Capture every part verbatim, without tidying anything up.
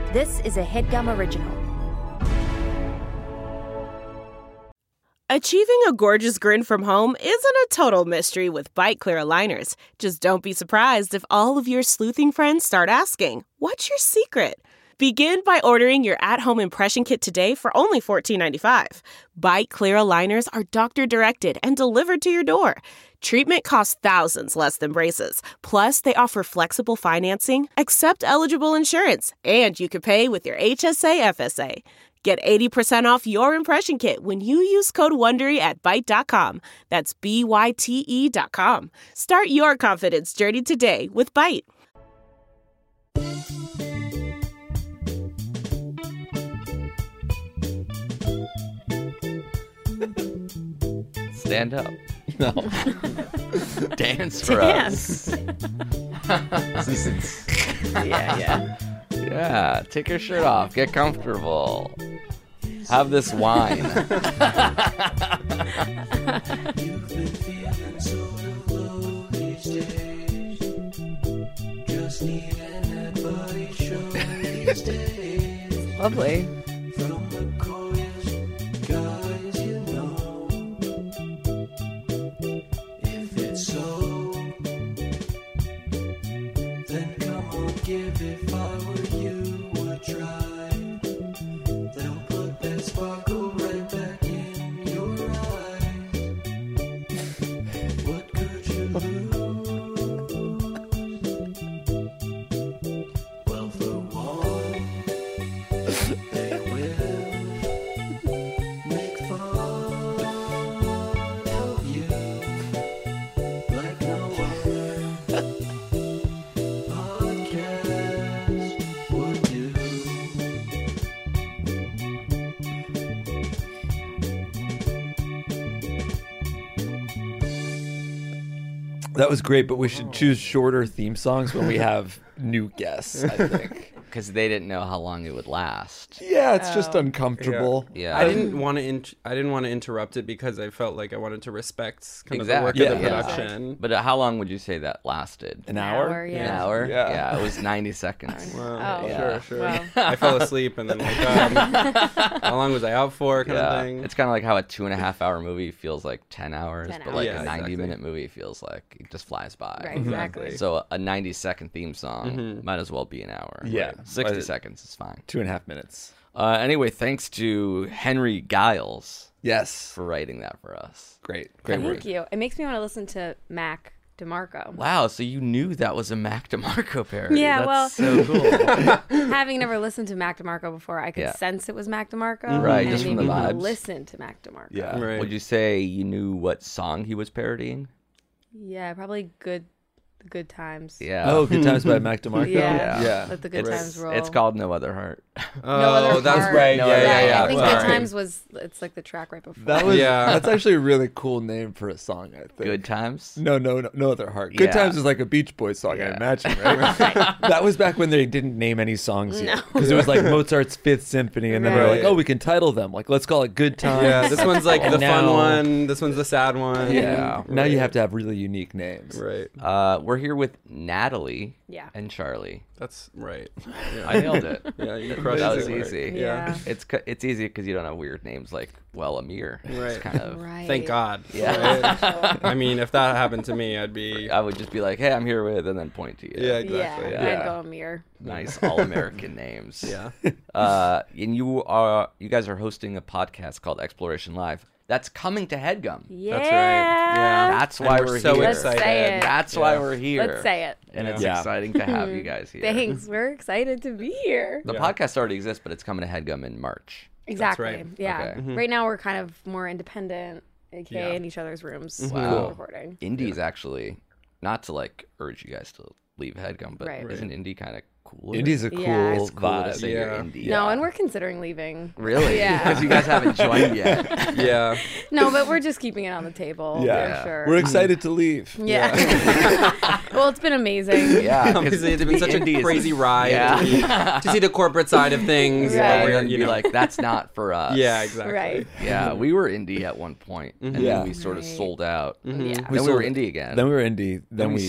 This is a HeadGum original. Achieving a gorgeous grin from home isn't a total mystery with Byte Clear aligners. Just don't be surprised if all of your sleuthing friends start asking, "What's your secret?" Begin by ordering your at-home impression kit today for only fourteen ninety-five. Byte Clear aligners are doctor-directed and delivered to your door. Treatment costs thousands less than braces. Plus, they offer flexible financing, accept eligible insurance, and you can pay with your H S A F S A. Get eighty percent off your impression kit when you use code WONDERY at Byte dot com. That's B Y T E dot com. Start your confidence journey today with Byte. Stand up. No. Dance for Dance. us. yeah, yeah. Yeah, take your shirt off. Get comfortable. Have this wine. Lovely. That was great, but we should choose shorter theme songs when we have new guests, I think. Because they didn't know how long it would last. Yeah, it's just uncomfortable. Yeah. I didn't want to. In- I didn't want to interrupt it because I felt like I wanted to respect kind Exactly. of the work Yeah. of the Yeah. production. But uh, how long would you say that lasted? An An hour? hour, yeah. An hour? Yeah. it was ninety seconds. Wow. Oh, Yeah. Sure, sure. Wow. I fell asleep and then woke up. How long was I out for? Kind Yeah, of thing. it's kind of like how a two and a half hour movie feels like ten hours, ten but hours. like Yeah, a ninety exactly. minute movie feels like it just flies by. Right, exactly. So a ninety second theme song Mhm. might as well be an hour. Yeah. Right? sixty But- seconds is fine. Two and a half minutes. Uh, anyway, thanks to Henry Giles Yes. for writing that for us. Great. Great Thank work. you. It makes me want to listen to Mac DeMarco. Wow, so you knew that was a Mac DeMarco parody. Yeah, That's well- so cool. Having never listened to Mac DeMarco before, I could Yeah. sense it was Mac DeMarco. Right, and just it from made the me vibes. listen to Mac DeMarco. Yeah. Right. Would you say you knew what song he was parodying? Yeah, probably good the good times. Yeah. Oh, Good Times by Mac DeMarco? Yeah. Yeah. Let the good it's, times roll. It's called No Other Heart. Oh, No Other that's Heart. right. No yeah, Other yeah, Heart. yeah. I think Sorry. Good Times was, it's like the track right before. That was, Yeah. That's actually a really cool name for a song, I think. Good Times? No, no, no, no Other Heart. Good Yeah. Times is like a Beach Boys song, I Yeah. imagine, right? That was back when they didn't name any songs yet. No. Because it was like Mozart's Fifth Symphony, and then they were like, Right. oh, we can title them. Like, let's call it Good Times. Yeah, this one's like the fun Now- one. This one's the sad one. Yeah. Now Right. you have to have really unique names. Right. Uh, we're here with Natalie Yeah. and Charlie. That's right. I nailed it. Yeah, you That crushed was it. easy. Yeah. It's c- it's easy because you don't have weird names like, well, Amir. It's Right. kind of. Right. Thank God. Yeah. Right? I mean, if that happened to me, I'd be. I would just be like, hey, I'm here with, and then point to you. Yeah, exactly. Yeah, Yeah. I'd go Amir. Nice all American names. Yeah. Uh, and you are you guys are hosting a podcast called Exploration Live. That's coming to HeadGum. Yeah. That's right. Yeah. That's And why we're we're so here. Let's excited. say it. That's Yeah. why we're here. Let's say it. And it's Yeah. exciting to have you guys here. Thanks. We're excited to be here. The Yeah. podcast already exists, but it's coming to HeadGum in March. Exactly. right. Yeah. Okay. Right now we're kind of more independent, aka Yeah. in each other's rooms Wow. while Cool. recording. Indie's actually, not to like urge you guys to leave HeadGum, but Right. isn't Indie kind of cool? Indie's a cool Yeah. It's cool vibe. to say you're Yeah. Indie. No, and we're considering leaving. Really? Yeah. Because you guys haven't joined yet. Yeah. No, but we're just keeping it on the table Yeah. for sure. We're excited to leave. yeah. Well, it's been amazing. Yeah, 'cause Obviously, it's to been be such a Indie is- crazy ride Yeah. to, to see the corporate side of things. Right. And Where, then you be know, like, that's not for us. yeah, exactly. Right. Yeah, we were Indie at one point, and Yeah. then we sort of Right. sold out. Yeah. Then we sold- were Indie again. Then we were indie. Then Then we we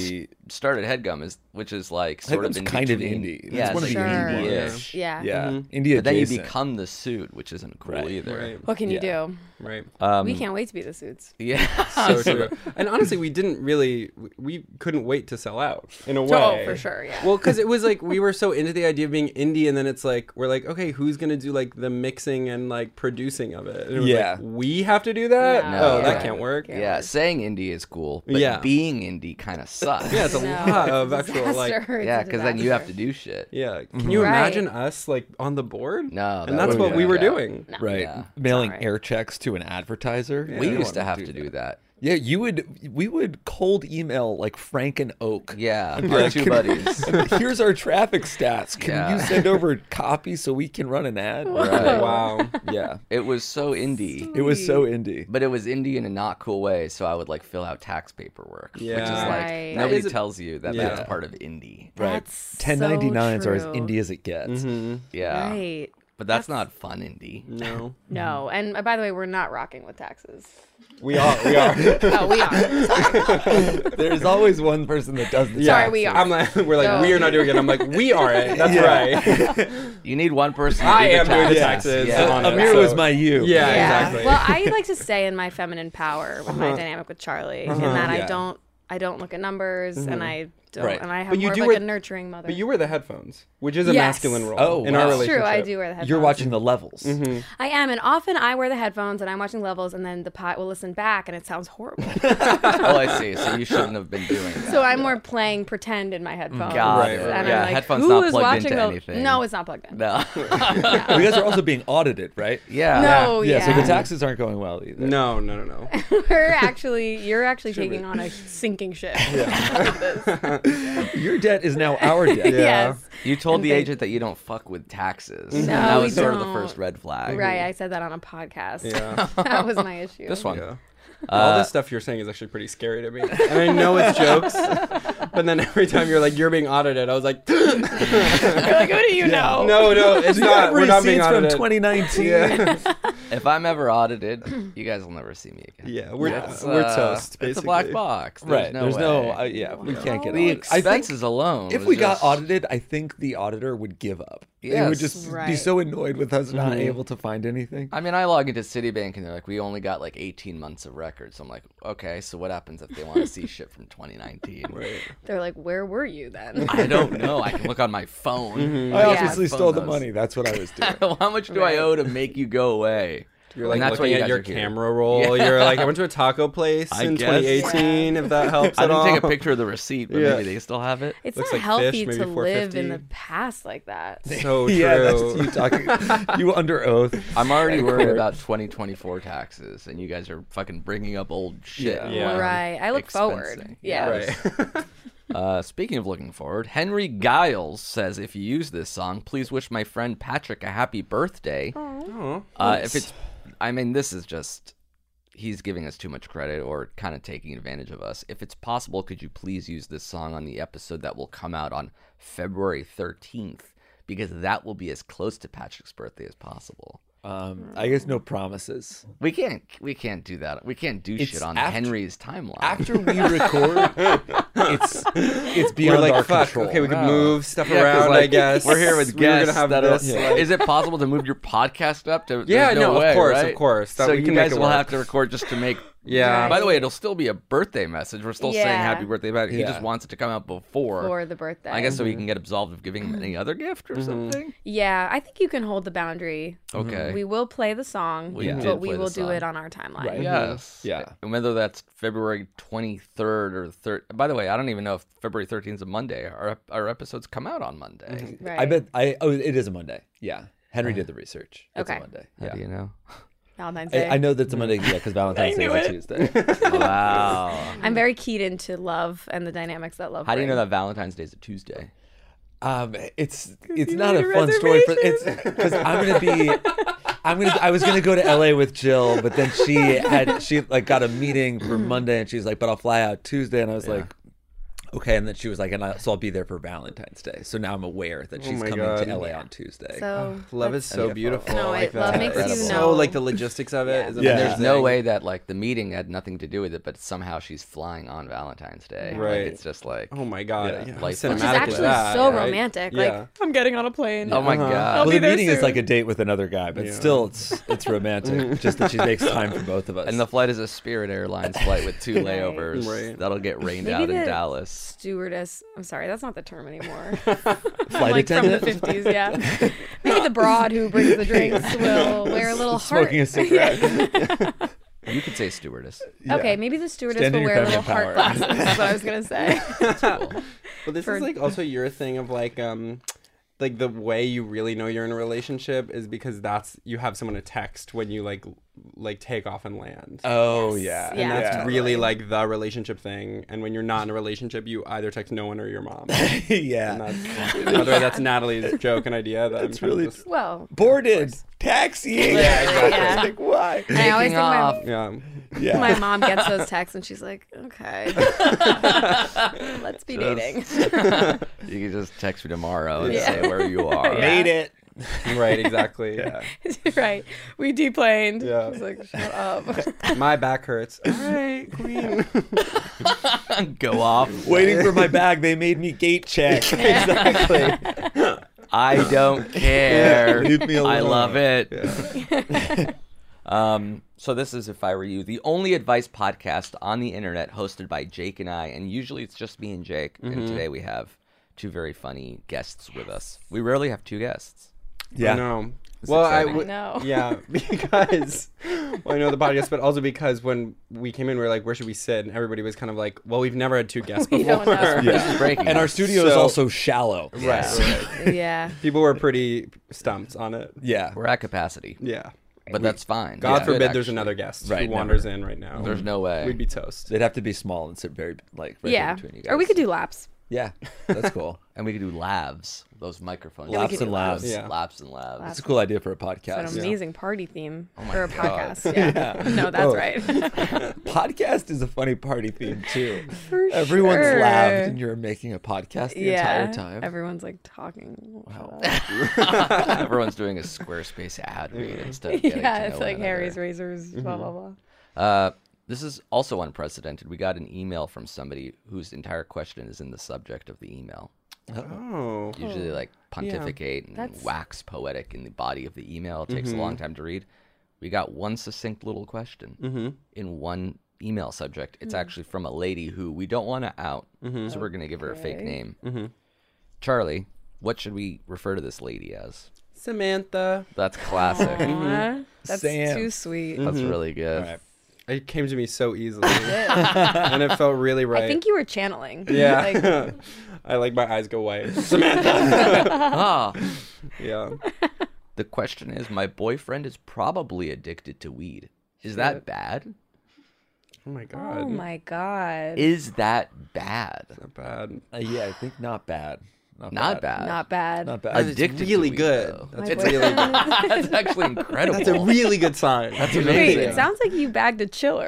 started HeadGum, is which is like sort HeadGum's of in kind of between- indie. It's Yeah, one it's of like the indie indie-ish. Yeah. Yeah, Mhm. India. But then you adjacent. become the Suit, which isn't cool Right. either. Right. What can you Yeah. do? Right. Um, We can't wait to be the Suits. Yeah. So true. And honestly, we didn't really, we- we couldn't wait to sell out in a way. Oh, for sure, yeah. Well, because it was like we were so into the idea of being indie, and then it's like we're like, okay, who's gonna do like the mixing and like producing of it? And it was Yeah. like, we have to do that. No. oh, No. that can't work. Yeah. Yeah, saying indie is cool, but Yeah. being indie kind of sucks. Yeah, it's a No, lot it's of a actual like. disaster. It's yeah, a because then you have to disaster. do shit. Yeah, can you Right. imagine us like on the board? No, and that that's would what we freak were out. doing. No. Right, Yeah. mailing Sorry. air checks to an advertiser. Yeah. We You don't used to wanna have to do that. Yeah, you would. We would cold email like Frank and Oak. Yeah, And be our like, two "Can- buddies. Here's our traffic stats. Can Yeah. you send over copies so we can run an ad? Right. Wow. Yeah, It was so indie. it was so indie. But it was indie in a not cool way, so I would like fill out tax paperwork, which is Yeah. like Right. nobody That is a- tells you that Yeah. that's part of indie. Right, That's ten so ninety nines are as true. indie as it gets. hmm Yeah, Right. but that's, That's- not fun indie. No, No. And uh, by the way, we're not rocking with taxes. we are. We are. Oh, we are. Sorry. There's always one person that does the Yeah. Sorry, we are. I'm like, we're like, No. we are not doing it. I'm like, we are it. That's Yeah. right. You need one person. To I do the am doing the taxes. taxes. Yeah. on it, Amir so- was my you. Yeah, Yeah. exactly. Well, I like to stay in my feminine power with my dynamic with Charlie, in that Yeah. I don't, I don't look at numbers, and I don't, Right. and I have But you more of do like wear- a nurturing mother. But you wear the headphones, which is a Yes. masculine role Oh, in wow. our That's relationship. True, I do wear the headphones. You're watching the levels. I am, and often I wear the headphones and I'm watching levels, and then the pot will listen back, and it sounds horrible. Oh, I see. So you shouldn't have been doing that. so I'm more playing pretend in my headphones. Got Right, it. right, And right. Yeah, I'm like, headphones who not is plugged watching into the... anything. No, it's not plugged in. No. Well, you guys are also being audited, right? yeah. No, Yeah, yeah. so the taxes aren't going well either. No, no, no, no. We're actually, you're actually taking on a sinking ship. Your debt is now our debt. Yes. You told And the they- agent that you don't fuck with taxes. No, that we was sort of the don't. first red flag. Right, I said that on a podcast. Yeah. That was my issue. This one. Yeah. Uh, All this stuff you're saying is actually pretty scary to me. And I know it's jokes, but then every time you're like, you're being audited, I was like, You're like, who do you know? no, no, it's You not. have We're not being receipts from audited. twenty nineteen. Yeah. If I'm ever audited, you guys will never see me again. Yeah, we're, It's, we're uh, toast, basically. It's a black box. There's Right. No There's way. no. Uh, yeah, we can't get The audited. I think expenses alone. if was we got just- audited, I think the auditor would give up. They would Yes. just be Right. so annoyed with us not Mhm. able to find anything. I mean, I log into Citibank and they're like, we only got like eighteen months of records. So I'm like, okay, so what happens if they want to see shit from twenty nineteen? Right. They're like, where were you then? I don't know. I can look on my phone. Mm-hmm. I Yeah. obviously Phone stole the knows. money. That's what I was doing. How much do Right. I owe to make you go away? You're like And that's why looking you at guys your are here. camera roll. Yeah. You're like, I went to a taco place I in guess. twenty eighteen, if that helps I at didn't all. take a picture of the receipt, but Yeah. maybe they still have it. It's Looks not like healthy fish, to maybe live in the four fifty. past like that. So true. Yeah, that's you talking. You under oath. I'm already At worried court. about twenty twenty-four taxes, and you guys are fucking bringing up old shit. Yeah. Yeah. Right. I look forward. Expensing. Yeah. Right. Uh, speaking of looking forward, Henry Giles says, if you use this song, please wish my friend Patrick a happy birthday. Oh, Uh, if it's, I mean, this is just, he's giving us too much credit or kind of taking advantage of us. If it's possible, could you please use this song on the episode that will come out on February thirteenth? Because that will be as close to Patrick's birthday as possible. Um, I guess no promises. We can't, we can't do that. We can't do It's shit on after- Henry's timeline. After we record, it's it's we're beyond like, our fuck. control. Okay, we could Wow. move stuff Yeah, 'cause, around. like, I guess we're here with We were guests. gonna have that are- this. like- Is it possible to move your podcast up? To, Yeah, there's no, of way, course, of right? course. That So we you can make guys it will work. have to record just to make. Yeah. By the way, it'll still be a birthday message. We're still saying Yeah. happy birthday, but he Yeah. just wants it to come out before. For the birthday. I guess so he can get absolved of giving him any other gift or Mm-hmm. something. Yeah, I think you can hold the boundary. Okay. We will play the song, We did but we play the will do song. it on our timeline. Right. Yes. Yeah. And whether that's February twenty-third or third. By the way, I don't even know if February thirteenth is a Monday. Our our episodes come out on Monday. Right. I bet I oh it is a Monday. Yeah. Henry did the research. It's Okay. a Monday. How Yeah. do you know? Valentine's Day. I, I know that's a Monday, yeah, because Valentine's Day is a Tuesday. Wow. I'm very keyed into love and the dynamics that love How do you know brings. that Valentine's Day is a Tuesday? Um, it's it's you not a made a fun story for it's because I'm gonna be I'm gonna I was gonna go to L A with Jill, but then she had she like got a meeting for Monday and she's like, but I'll fly out Tuesday, and I was Yeah. like, Okay, and then she was like, and I, so I'll be there for Valentine's Day. So now I'm aware that she's my coming God. to L A on Tuesday. So Love is that's- so beautiful. No, like it- love that. makes you It's know- So like the logistics of it. Yeah. Is Yeah. There's amazing. no way that like the meeting had nothing to do with it, but somehow she's flying on Valentine's Day. Right. Like, it's just like, Oh my god! Yeah. Yeah. Life- Cinematic Which is is actually that, so right? romantic. Yeah. Like, I'm getting on a plane. oh my Uh-huh. god. I'll Well, be the there meeting is soon. like a date with another guy, but Yeah. still, it's it's romantic. Just that she makes time for both of us. And the flight is a Spirit Airlines flight with two layovers. Right. That'll get rained Maybe out in the Dallas. Stewardess. I'm sorry, that's not the term anymore. flight like from the attendant fifties, yeah. Maybe the broad who brings the drinks will wear a little heart. smoking a cigarette. You could say stewardess. Yeah. Okay, maybe the stewardess Stand in will your wear little feminine heart power. glasses. Is what I was gonna say. Cool. But this For- is like also your thing of like um like the way you really know you're in a relationship is because that's you have someone to text when you like like take off and land. Oh Yes. yeah, and Yeah. that's totally. really like the relationship thing. And when you're not in a relationship, you either text no one or your mom. yeah. And that's, by the way, that's Natalie's joke and idea. That That's I'm really- just, Well, Boarded taxi. Yeah, exactly. Yeah. Like why? and I always Taking think my, off. yeah. Yeah. my mom gets those texts and she's like, okay, let's be Just- dating. You can just text me tomorrow and Yeah. say where you are. Yeah. Made it. Right. Exactly. Yeah. Right. We deplaned. Yeah. She's like, shut up. My back hurts. All right, queen. Go off. Waiting for my bag. They made me gate check. Exactly. I don't care. Leave me I alone. love it. um, so this is If I Were You, the only advice podcast on the internet hosted by Jake and I, and usually it's just me and Jake. And today we have two very funny guests with us. We rarely have two guests. Yeah. No. Well, I exciting. would. I know. Yeah, because well, I know the podcast, but also because when we came in, we were like, "Where should we sit?" And everybody was kind of like, "Well, we've never had two guests We before." don't know. This is breaking. And our news. studio is So- also shallow. Right, right. Yeah. People were pretty stumped on it. Yeah. We're at capacity, Yeah. but that's fine. God It's forbid good, there's actually. another guest Right, who wanders never. in right now. There's no way. We'd be toast. They'd have to be small and sit very like right Yeah. between you guys. Or we could do laps. Yeah, that's cool. And we could do labs. Those microphones. Yeah, we Laps could do and labs. Yeah. Laps and labs. That's a cool idea for a It's an podcast. amazing party theme Oh my for a God. podcast. Yeah. No, that's Oh. right. Podcast is a funny party theme too. For Everyone's sure. laughed and you're making a podcast the yeah. entire time. Everyone's like talking. Wow. Everyone's doing a Squarespace ad read instead of getting Yeah, to it's know like one Harry's another. razors, blah, blah, blah. Uh, this is also unprecedented. We got an email from somebody whose entire question is in the subject of the email. Oh. Usually, they, like pontificate and That's- wax poetic in the body of the email. It takes a long time to read. We got one succinct little question Mm-hmm. in one email subject. It's actually from a lady who we don't want to out, so we're gonna give her a fake Okay. name. Mm-hmm. Charlie, what should we refer to this lady as? Samantha. That's classic. Aw, that's Sam. too sweet. That's really good. All right. It came to me so easily, and it felt really right. I think you were channeling. Yeah. Like, I like my eyes go white. Samantha. Ah, Yeah. the question is, my boyfriend is probably addicted to weed. Is that bad? Oh my god. oh my God. Is that bad? Not bad. Uh, yeah, I think not bad. Not, Not bad. Not bad. Not bad. That's Addicted really to weed, good. though. That's My really good. That's actually incredible. That's a really good sign. That's Wait, amazing. it sounds like you bagged a chiller.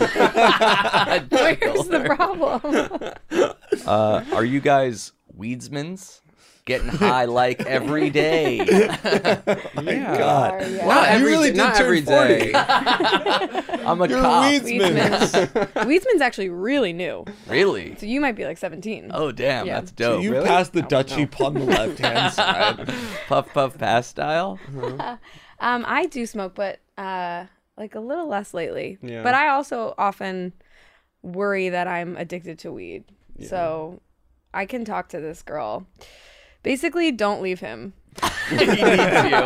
Where's the problem? Uh, are you guys weedsmans? Getting high like every day. Yeah. God. Are, yeah. Not You every, really did not turn every day. I'm a You're a cop. weedsman. Weedsman's, Weedsman's actually really new. Really? So you might be like seventeen. Oh, damn. Yeah. That's dope. You Really? passed the Dutchie on the left hand side. Puff Puff Pass style? Um, I do smoke, but uh, like a little less lately. Yeah. But I also often worry that I'm addicted to weed. So I can talk to this girl. Basically, don't leave him. He needs you.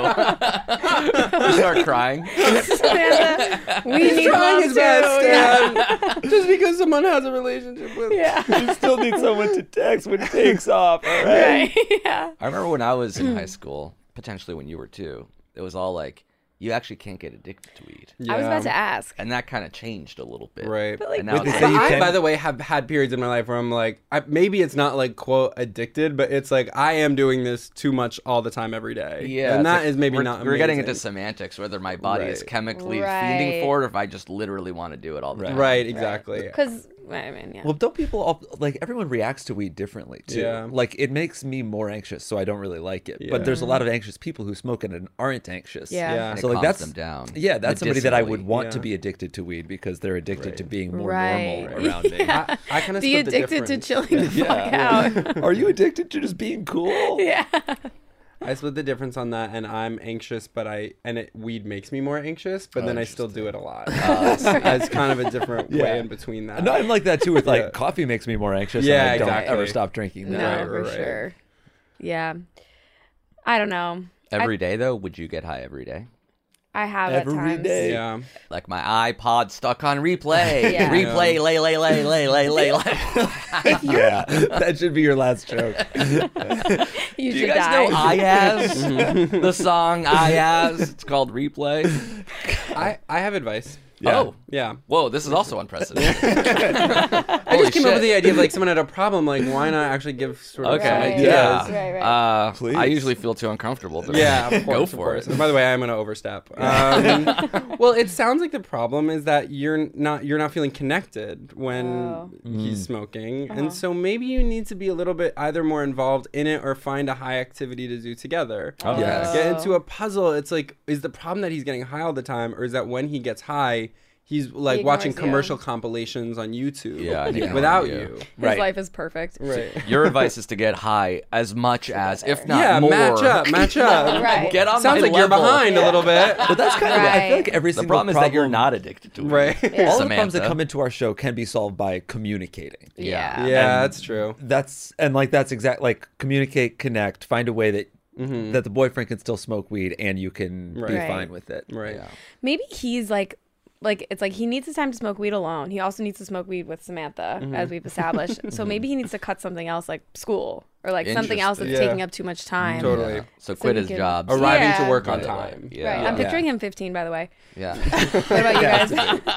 Start crying. Samantha, we need Trying love his too. best, Yeah. Dad. Just because someone has a relationship with. Yeah. You still need someone to text when it takes off. All right. Right. Yeah. I remember when I was in high school, potentially when you were too, it was all like, you actually can't get addicted to weed. I was about to Yeah. ask. And that kind of changed a little bit. Right. But, like, And now Wait, they it's say But you I, can- by the way, have had periods in my life where I'm like, I, maybe it's not like quote addicted, but it's like I am doing this too much all the time every day. Yeah, and it's that like is maybe we're, not. We're getting into amazing. semantics, whether my body is Right. chemically Right. feeding for it, or if I just literally want to do it all the Right. time. Right, exactly. Because, I mean, yeah. Well, don't people all like everyone reacts to weed differently too? Yeah. Like it makes me more anxious, so I don't really like it. Yeah. But there's a lot of anxious people who smoke it and aren't anxious. Yeah. Yeah. And So it like calms that's them down. Yeah, that's somebody that I would medicinally. want to Yeah. be addicted to weed because they're addicted to Right. being more Right. normal around me. I, I kind of Be addicted to chilling the fuck out. Are you addicted to just being cool? Yeah. I split the difference on that, and I'm anxious, but I and it, weed makes me more anxious, but Oh, then I still do it a lot. Oh, it's, it's kind of a different Yeah. way in between that. No, I'm like that too. With like Yeah. coffee makes me more anxious. Yeah, and I don't exactly. ever stop drinking No, that. Right, for right, right. sure. Yeah. I don't know. Every day, though, would you get high every day? I have Every at times. day. Yeah. Like my iPod stuck on replay. Yeah. Replay, lay, lay, lay, lay, lay, lay, lay. Yeah, that should be your last joke. You Do should you guys die. know Ayaz? The song Ayaz. It's called Replay. I, I have advice. Yeah. Oh. Yeah. Whoa, this is also unprecedented. I just came up with the idea of like someone had a problem, like why not actually give sort of Okay. some Right. ideas? Yeah. Right, right. Uh, Please. I usually feel too uncomfortable. But Yeah, of course, go of for course. it. And by the way, I'm going to overstep. Um, well, it sounds like the problem is that you're not you're not feeling connected when Oh. he's smoking, Uh-huh. and so maybe you need to be a little bit either more involved in it or find a high activity to do together. Oh. Yes. Get into a puzzle. It's like, is the problem that he's getting high all the time, or is that when he gets high, he's like He watching ignores you. commercial compilations on YouTube Yeah, and ignore without you. you? His Right. life is perfect. Right. Your advice is to get high as much as, if not Yeah, more. match up, match up. Right. Get on Sounds my like you're level. behind a little bit. But that's kind of. I feel like Right. every The single problem is that you're not addicted to it. Right. Yeah. All the problems that Samantha. come into our show can be solved by communicating. Yeah. Yeah, And that's true. That's and like that's exact like communicate, connect, find a way that Mm-hmm. that the boyfriend can still smoke weed and you can be Right. fine with it. Right. Yeah. Maybe he's like, like it's like he needs his time to smoke weed alone. He also needs to smoke weed with Samantha, Mm-hmm. as we've established. So maybe he needs to cut something else, like school, or like something else that's Interesting. taking Yeah. up too much time. Totally. Yeah. So So quit he his can- job. Arriving Yeah. to work on Right away. time. Yeah. Right. I'm Yeah. picturing him fifteen, by the way. Yeah. What about you guys?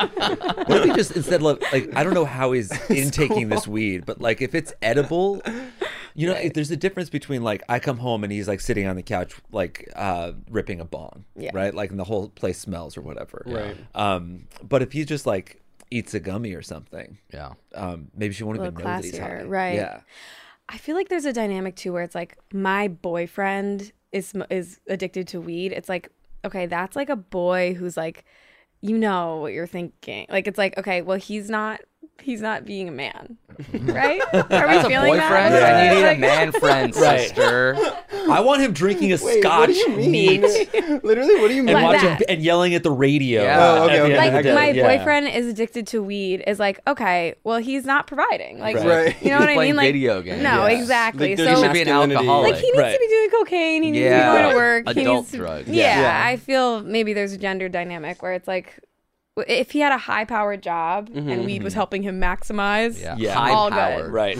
What if he just instead of like I don't know how he's intaking this weed, but like if it's edible, you know, if there's a difference between like I come home and he's like sitting on the couch like uh ripping a bong, Yeah. right? Like and the whole place smells or whatever. Right. Um, but if he just like eats a gummy or something, Yeah. um, maybe she won't A even little know that he's classier, high. right. Yeah. I feel like there's a dynamic too where it's like my boyfriend is sm- is addicted to weed. It's like, okay, that's like a boy who's like, you know what you're thinking. Like it's like, okay, well he's not he's not being a man, right? Are we That's a feeling boyfriend, that? and you need a Like- man friend, Right. sister. I want him drinking a Wait, scotch what do you mean? neat Literally, what do you mean? and Like watching that. and yelling at the radio. Yeah. Oh, okay, at the okay. end of Like the day. my Yeah. boyfriend is addicted to weed is like, okay, well he's not providing. Like Right. Right. you know He's what I playing mean? Like video games. no, Yeah. exactly. Like, so there's He should be an masculinity. alcoholic. like he needs Right. to be doing cocaine. He needs Yeah. to be going to work. he Adult needs to, drugs. Yeah, Yeah. I feel maybe there's a gender dynamic where it's like, w- if he had a high powered job and weed was helping him maximize, Yeah. Yeah. High All good. power. Right.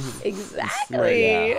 exactly.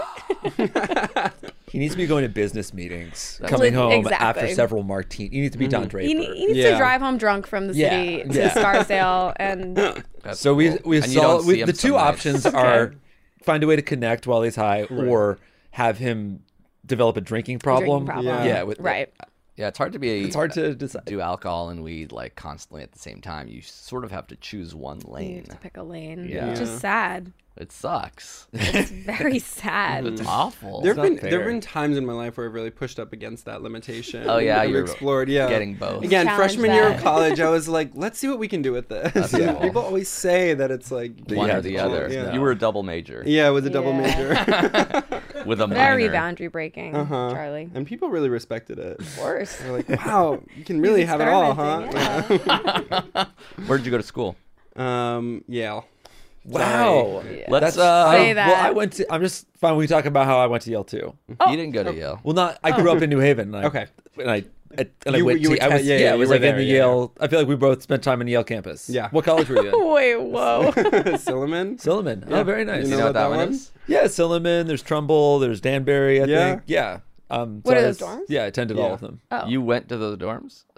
He needs to be going to business meetings, That's coming Li- home exactly. after several martinis. He needs to be Don Draper. He, ne- he needs Yeah. to drive home drunk from the Yeah. city to Yeah. Scarsdale, and That's so we cool. we And you saw don't see we, him the two some nights. options are find a way to connect while he's high, or have him develop a drinking problem. problem. Yeah. Yeah, with, right. Yeah, it's hard to be. It's hard to decide. do alcohol and weed like constantly at the same time. You sort of have to choose one You lane. have to pick a lane. Yeah. Which is sad. It sucks. It's very sad. It's awful. There have not been fair. there have been times in my life where I've really pushed up against that limitation. Oh, yeah, I've you're explored. Yeah, getting both. Again, Challenge freshman year of that. college, I was like, let's see what we can do with this. That's And cool. people always say that it's like One Yeah, or the it's other. all- yeah. You were a double major Yeah, it was a double Yeah. major. with a Very minor. boundary breaking, Uh-huh. Charlie. And people really respected it. Of course. They're like, wow, you can really have it all, huh? experimenting, Where did you go to school? Um, Yale. Wow. Yeah. Let's. That's uh, Say I, that. well, I went to. I'm just fine. We talk about how I went to Yale too. You didn't go to Yale. Well, not. I grew up in New Haven. And I, Okay. And I. I and I You- went you to. were I te- was, yeah, yeah, yeah, I you was were like in there, the yeah. Yale. I feel like we both spent time in Yale campus. Yeah. What college were you in? Wait, whoa. Silliman. Silliman. Yeah. Oh, very nice. You You know know what what that that one one? is? Yeah, Silliman. There's Trumbull. There's Danbury. I Yeah. think. Yeah. Um, What so are I those was- dorms? Yeah, I attended Yeah. all of them. Oh. You went to those dorms?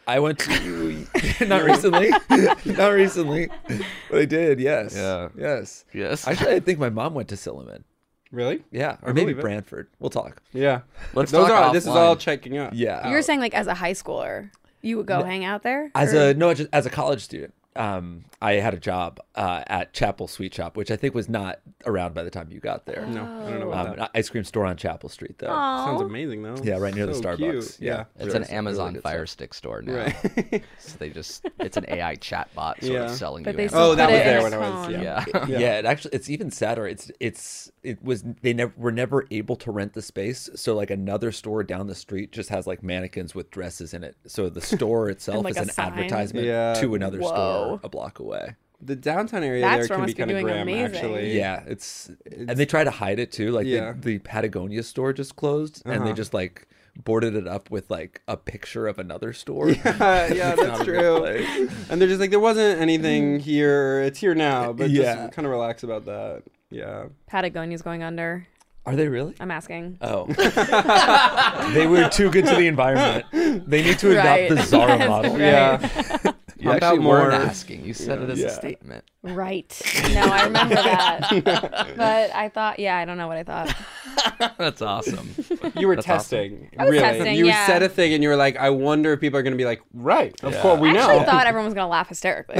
I went to not recently, not recently, but I did. Yes. Yeah. Yes. Yes. Actually, I think my mom went to Silliman. Really? Yeah, or I maybe believe it. Brantford. We'll talk. Yeah. Let's Those talk are. This is all offline. checking out. Yeah. You were saying like as a high schooler, you would go hang out there? As Or- a no, just as a college student, um, I had a job uh, at Chapel Sweet Shop, which I think was not around by the time you got there. No, I don't know Um, about an that. ice cream store on Chapel Street, though. Sounds amazing though. Yeah, right near the So Starbucks. cute. Yeah, It's Really- an Amazon really good Fire stuff. Stick store now. Right. So they just it's an A I chatbot sort Yeah. of selling But you. they Amazon. still Oh, that put was it there in when a I was. cone. Yeah. Yeah. Yeah. it actually it's even sadder. It's it's it was they never were never able to rent the space. So like another store down the street just has like mannequins with dresses in it. So the store itself like is a an sign. advertisement Yeah. to another Whoa. store a block away. The downtown area That there store can be must be kind of doing grim, amazing. actually. Yeah, it's, and they try to hide it too. Like Yeah. the, the Patagonia store just closed, and they Uh-huh. just like boarded it up with like a picture of another store. Yeah, yeah, It's that's not a real true. place. And they're just like, there wasn't anything here. It's here now, but Yeah. just kind of relax about that. Yeah. Patagonia's going under. Are they really? I'm asking. Oh, they were too good to the environment. They need to adopt Right. the Zara That's model. right. Yeah. You Pump actually out weren't more. asking. You said it as Yeah. a statement. Right. No, I remember that. But I thought, yeah, I don't know what I thought. That's awesome. You were That's testing. I was really. testing, you yeah. said a thing and you were like, I wonder if people are going to be like, right, of Yeah. course, we I actually know. thought everyone was going to laugh hysterically.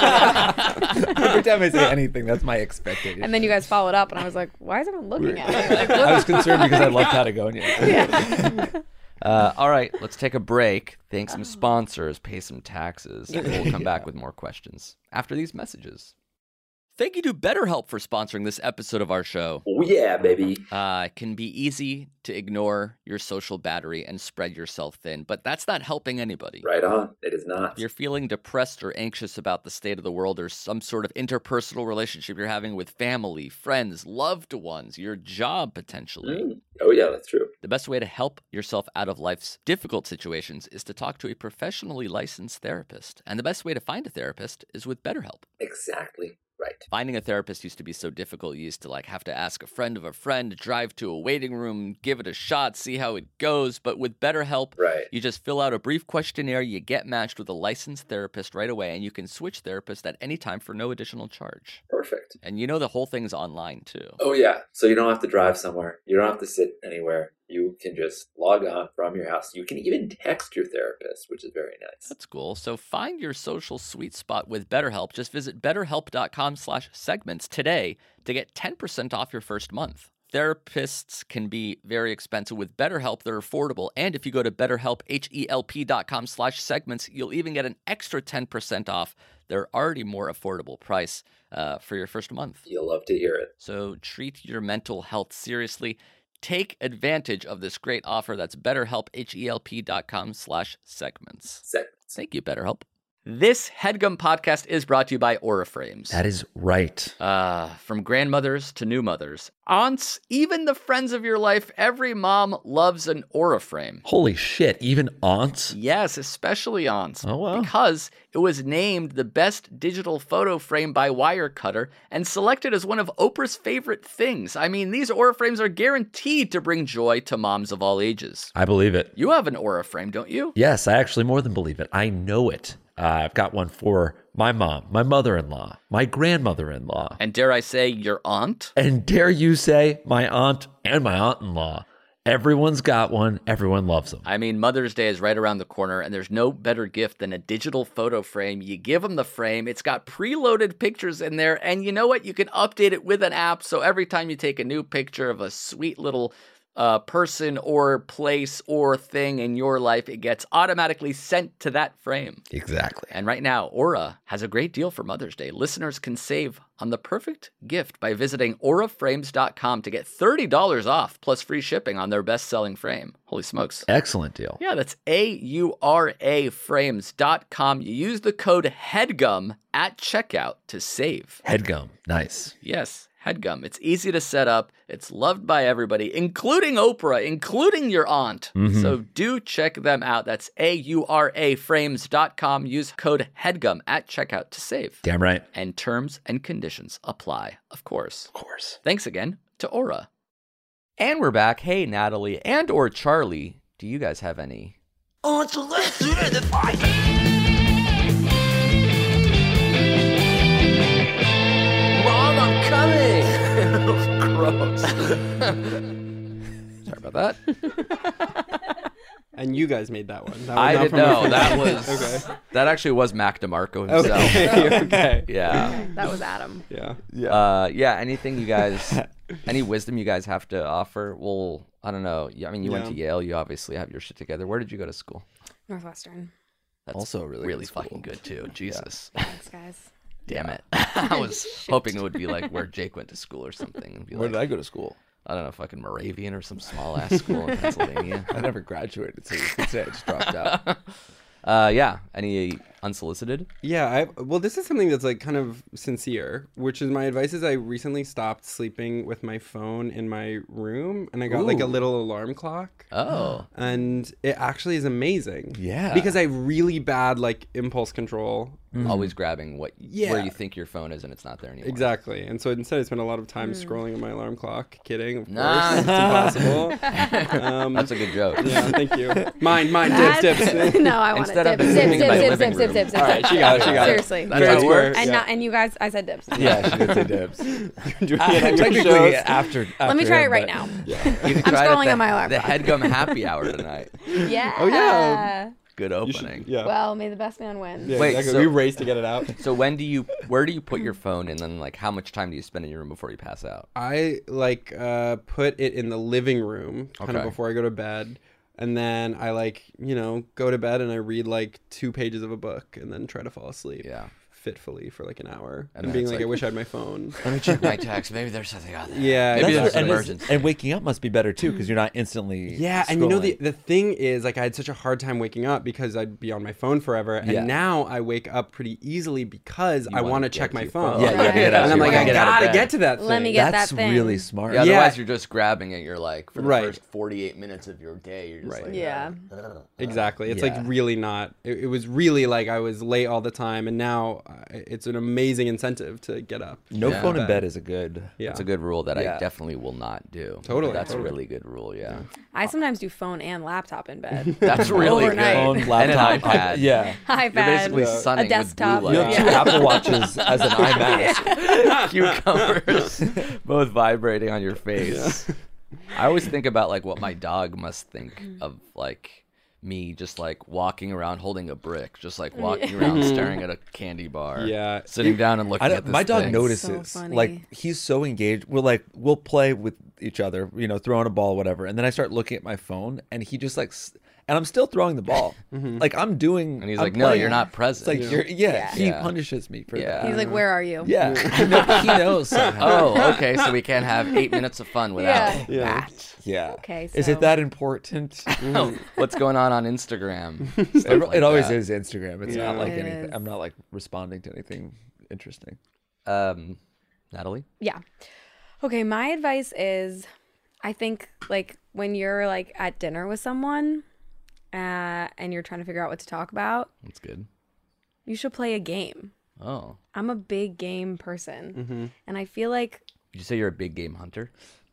Every time I say anything, that's my expectation. And then you guys followed up, and I was like, why is everyone looking at me? Like, I was concerned because I love Patagonia. Uh, all right, let's take a break, thank some sponsors, pay some taxes, and we'll come back with more questions after these messages. Thank you to BetterHelp for sponsoring this episode of our show. Oh yeah, baby. Uh, it can be easy to ignore your social battery and spread yourself thin, but that's not helping anybody. Right on. It is not. If you're feeling depressed or anxious about the state of the world or some sort of interpersonal relationship you're having with family, friends, loved ones, your job potentially, Mm. Oh yeah, that's true. the best way to help yourself out of life's difficult situations is to talk to a professionally licensed therapist. And the best way to find a therapist is with BetterHelp. Exactly right. Finding a therapist used to be so difficult. You used to like have to ask a friend of a friend, drive to a waiting room, give it a shot, see how it goes. But with BetterHelp, Right. you just fill out a brief questionnaire, you get matched with a licensed therapist right away, and you can switch therapists at any time for no additional charge. Perfect. And you know the whole thing's online too. Oh yeah. So you don't have to drive somewhere. You don't have to sit anywhere. You can just log on from your house. You can even text your therapist, which is very nice. That's cool. So find your social sweet spot with BetterHelp. Just visit betterhelp.com slash segments today to get ten percent off your first month. Therapists can be very expensive. With BetterHelp, they're affordable. And if you go to betterhelp, H-E-L-P dot com slash segments, you'll even get an extra ten percent off their already more affordable price uh, for your first month. You'll love to hear it. So treat your mental health seriously. Take advantage of this great offer. That's betterhelp, H-E-L-P dot com slash segments. Segments. Thank you, BetterHelp. This HeadGum podcast is brought to you by Aura Frames. That is right. Uh, from grandmothers to new mothers, aunts, even the friends of your life, every mom loves an Aura Frame. Holy shit. Even aunts? Yes, especially aunts. Oh, wow. Because it was named the best digital photo frame by Wirecutter and selected as one of Oprah's favorite things. I mean, these Aura Frames are guaranteed to bring joy to moms of all ages. I believe it. You have an Aura Frame, don't you? Yes, I actually more than believe it. I know it. Uh, I've got one for my mom, my mother-in-law, my grandmother-in-law, And dare I say, your aunt? and dare you say my aunt and my aunt-in-law. Everyone's got one. Everyone loves them. I mean, Mother's Day is right around the corner, and there's no better gift than a digital photo frame. You give them the frame, it's got preloaded pictures in there, and you know what? You can update it with an app, so every time you take a new picture of a sweet little uh, person or place or thing in your life, it gets automatically sent to that frame. Exactly. And right now, Aura has a great deal for Mother's Day. Listeners can save on the perfect gift by visiting aura frames dot com to get thirty dollars off plus free shipping on their best-selling frame. Holy smokes. Excellent deal. Yeah, that's A U R A frames dot com. You use the code HEADGUM at checkout to save. Headgum. Nice. Yes, HEADGUM. It's easy to set up. It's loved by everybody, including Oprah, including your aunt. Mhm. So do check them out. That's A U R A frames dot com. Use code HEADGUM at checkout to save. Damn right. And terms and conditions apply, of course. Of course. Thanks again to Aura. And we're back. Hey, Natalie and or Charlie, do you guys have any Unsolicited advice. Mom, I'm coming. Gross. Sorry about that. And you guys made that one. That was I not didn't from your know. phone. That was Okay. that actually was Mac DeMarco himself. Okay. Okay. Yeah. That was Adam. Yeah. Yeah. Uh, yeah. Anything you guys, any wisdom you guys have to offer? Well, I don't know. Yeah, I mean, you went Yeah. to Yale. You obviously have your shit together. Where did you go to school? Northwestern. That's Also a really really good school. fucking good too. Jesus. Thanks, guys. Damn it. I was hoping it would be like where Jake went to school or something. And be Where like, did I go to school? I don't know, fucking Moravian or some small ass school in Pennsylvania. I never graduated, so you could say I just dropped out. Uh, yeah. Any unsolicited? Yeah, I well, this is something that's like kind of sincere, which is my advice is I recently stopped sleeping with my phone in my room, and I got like a Ooh. little alarm clock. Oh. And it actually is amazing. Yeah. Because I have really bad like impulse control. Always grabbing what Yeah. where you think your phone is and it's not there anymore. Exactly. And so instead I spent a lot of time scrolling at my alarm clock. Kidding, of course. Nah. It's impossible. Um, That's a good joke. yeah, thank you. Mine, mine, dips, dips. no, I want Instead it. of Dips, been dips, sleeping in my dips, living dips, dips, room. dips, dips. All right, she got it, she got it. Seriously. That's Fair how it square. works. And Yeah. not, and you guys, I said dips. Yeah, she did say dibs. Doing Uh, it on your technically, shows. after, after Let me try him, it right but- now. You I'm tried scrolling the, on my alarm The clock. Headgum happy hour tonight. Yeah. Oh, yeah. Good You should- opening. yeah. Well, may the best man win. yeah, Wait, exactly. so- we raced to get it out. So when do you where do you put your phone and then like how much time do you spend in your room before you pass out? I like uh, put it in the living room kind Okay. of before I go to bed. And then I like, you know, go to bed and I read like two pages of a book and then try to fall asleep. Yeah. Fitfully for like an hour. And And, then being it's like, I like- wish I had my phone. Let me check my text. Maybe there's something on there. Yeah. Maybe that's there's what- an and, it's- emergency. and waking up must be better too because you're not instantly. Yeah, and you know the scrolling. the thing is like I had such a hard time waking up because I'd be on my phone forever, and Yeah. now I wake up pretty easily because I wanna want to get check to my your phone. phone. Yeah, you gotta get out. and I'm You like, wanna I get out of gotta bed. get to that thing. Let me get That's that thing. really smart. Yeah, Yeah. otherwise you're just grabbing it. You're like for the Right. first forty-eight minutes of your day, you're just Right. like Yeah. "Ugh." Exactly. It's Yeah. like really not. It, it was really like I was late all the time, and now uh, it's an amazing incentive to get up. No Yeah. phone in Bed. bed is a good. Yeah. It's a good rule that I Yeah. definitely will not do. Totally, That's totally. a really good rule, yeah. I sometimes do phone and laptop in bed. That's really Overnight. good. Phone, And laptop, an iPad. Yeah. iPad. You're basically Yeah. sunning A desktop. with You blue have light. two Yeah. Apple Watches as an eye mask. Cucumbers both vibrating on your face. I always think about like what my dog must think of like me just like walking around holding a brick, just like walking around staring at a candy bar. Yeah. Sitting down and looking I don't, at this my dog thing. notices. So funny. Like he's so engaged. We'll like we'll play with each other, you know, throwing a ball, whatever. And then I start looking at my phone, and he just like, s- and I'm still throwing the ball. Like I'm doing. And he's I'm like, "No, playing." you're not It's present." like you're, yeah, Yeah. He Yeah. punishes me for Yeah. that. He's like, where are you? Yeah, he, know, he knows somehow. Oh, okay. So we can't have eight minutes of fun without Yeah. Yeah. that. Yeah. Okay, Is so- it that important? What's going on on Instagram? it Stuff like it always that. is Instagram. It's Yeah. not like It anything. is. I'm not like responding to anything interesting. Um, Natalie. Yeah. Okay, my advice is I think like when you're like at dinner with someone uh, and you're trying to figure out what to talk about, That's good. you should play a game. Oh, I'm a big game person. Mm-hmm. And I feel like, did you say you're a big game hunter?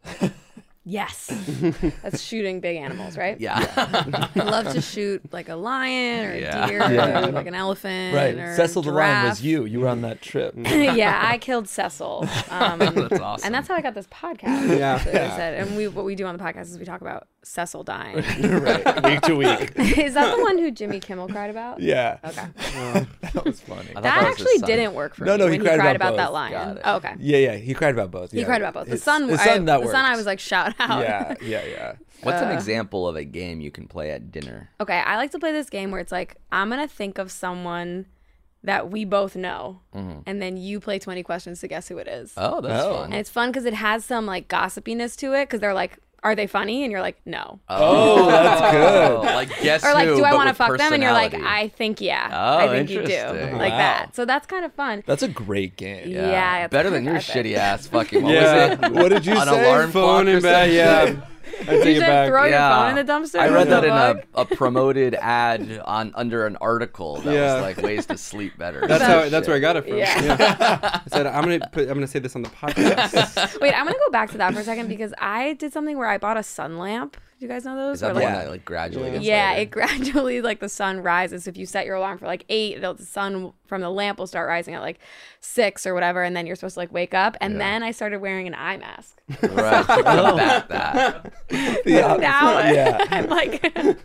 yes, that's shooting big animals, right? Yeah. I love to shoot like a lion or a Yeah. deer Yeah. or like an elephant. Right. Or Cecil the Lion was giraffe. you. You were on that trip. Yeah, I killed Cecil. Um, That's awesome. And that's how I got this podcast. Yeah. Like I said, and we what we do on the podcast is we talk about Cecil dying. Right. Week to week. Is that the one who Jimmy Kimmel cried about? Yeah. Okay. That was funny. I thought That was his actually son. didn't work for No, me no, he when cried he cried about about, that both. lion. Got it. Oh, okay. Yeah, yeah. He cried about both. He yeah. cried about both. The His- son, the son I, that the son I works. was like, shout out. Yeah, yeah, yeah. What's Uh, an example of a game you can play at dinner? Okay, I like to play this game where it's like I'm gonna think of someone that we both know, and then you play twenty questions to guess who it is. Oh, that's Oh. fun. And it's fun because it has some like gossipiness to it because they're like, are they funny? And you're like, no. Oh, that's good. Like guess Or like, who, do I but want to with fuck them? And you're like, personality. I think yeah. Oh, I think you do. interesting. Like Wow. that. So that's kind of fun. That's a great game. Yeah. it's Better kind than of your epic. shitty ass fucking. What Yeah. was it? What did you An say? alarm Phone clock or in bed, some yeah. shit? I take You it said back. throw your Yeah. phone in the dumpster. I read What that the in fuck? a, a promoted ad on under an article that Yeah. was like ways to sleep better. That's Some how. That's shit. where I got it from. Yeah. Yeah. I said I'm gonna put. I'm gonna say this on the podcast. Wait, I'm gonna go back to that for a second because I did something where I bought a sun lamp Do you guys know those? Is that Where, the like, one that like gradually gets yeah, lighter? it gradually, like, the sun rises. If you set your alarm for like eight, it'll, the sun from the lamp will start rising at like six or whatever, and then you're supposed to like wake up. And Yeah. then I started wearing an eye mask. Right. To combat that. Yeah. Now Yeah. I'm like,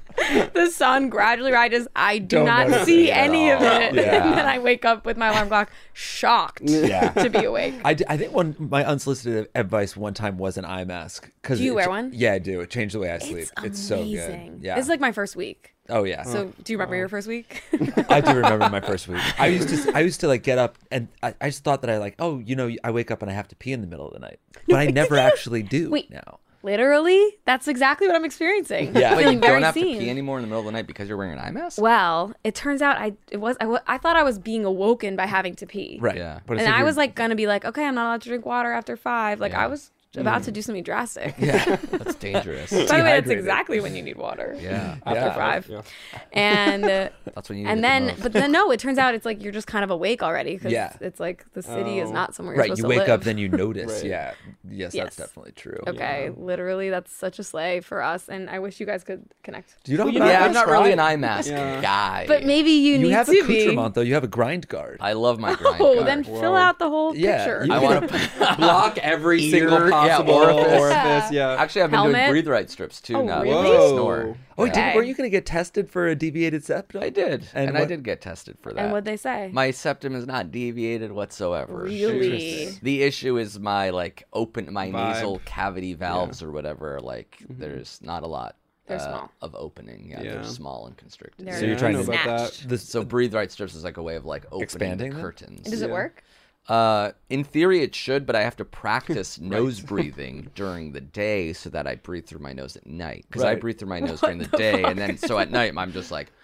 the sun gradually rises. I do Don't not notice see it at any of all. it. Yeah. And then I wake up with my alarm clock, shocked Yeah. to be awake. I, d- I think one my unsolicited advice one time was an eye mask. Cause Do you it wear ch- one? Yeah, I do. It changed the way I sleep. It's It's, so amazing. good. Yeah. This is like my first week. oh yeah. So do you remember your first week? I do remember my first week. I used to I used to like get up and I, I just thought that I like, oh, you know, I wake up and I have to pee in the middle of the night. But I never actually do Wait. now. Literally, that's exactly what I'm experiencing. Yeah. I'm Wait, feeling you very don't have seen. to pee anymore in the middle of the night because you're wearing an eye mask? Well, it turns out I it was I, wa- I thought I was being awoken by having to pee. Right. Yeah. But it's And I you're- was like gonna be like, okay, I'm not allowed to drink water after five. Like Yeah. I was about to do something drastic. yeah. That's dangerous. By the way, that's Dehydrated. exactly when you need water. Yeah. After Yeah. five. Yeah. And uh, That's when you need and it the then most. but then no, it turns out it's like you're just kind of awake already because Yeah. it's like the city is Oh. not somewhere you're Right. supposed You to wake live. up, then you notice. Right. Yeah. Yes, Yes. that's definitely true. Okay, literally, that's such a sleigh for us, and I wish you guys could connect. Do you know Well, about you yeah, know, I'm not try. really an eye mask Yeah. guy. But maybe you, You need have to a be. accoutrement though. You have a grind guard. I love my grind Oh, guard. then fill Whoa. out the whole Yeah, picture. you I can- want to Block every Ear, single yeah, possible orifice. orifice. Yeah. Actually, I've been doing Helmet? breathe right strips too Oh, now. really? because I Whoa. snore. Oh, Yeah. did, weren't you going to get tested for a deviated septum? I did, and, And I what- did get tested for that. And what'd they say? My septum is not deviated whatsoever. Really? The issue is my like open my Vibe. nasal cavity valves or whatever. Like there's not a lot They're uh, small. of opening. Yeah, Yeah. they're small and constricted. They're So you're Yeah, I trying know to about that. snatched. This, So breathe right strips is like a way of like opening Expanding the them? curtains. Does it Yeah. work? Uh, in theory, it should, but I have to practice nose breathing during the day so that I breathe through my nose at night. Because I Right. breathe through my nose during the, day, and then so at night I'm just like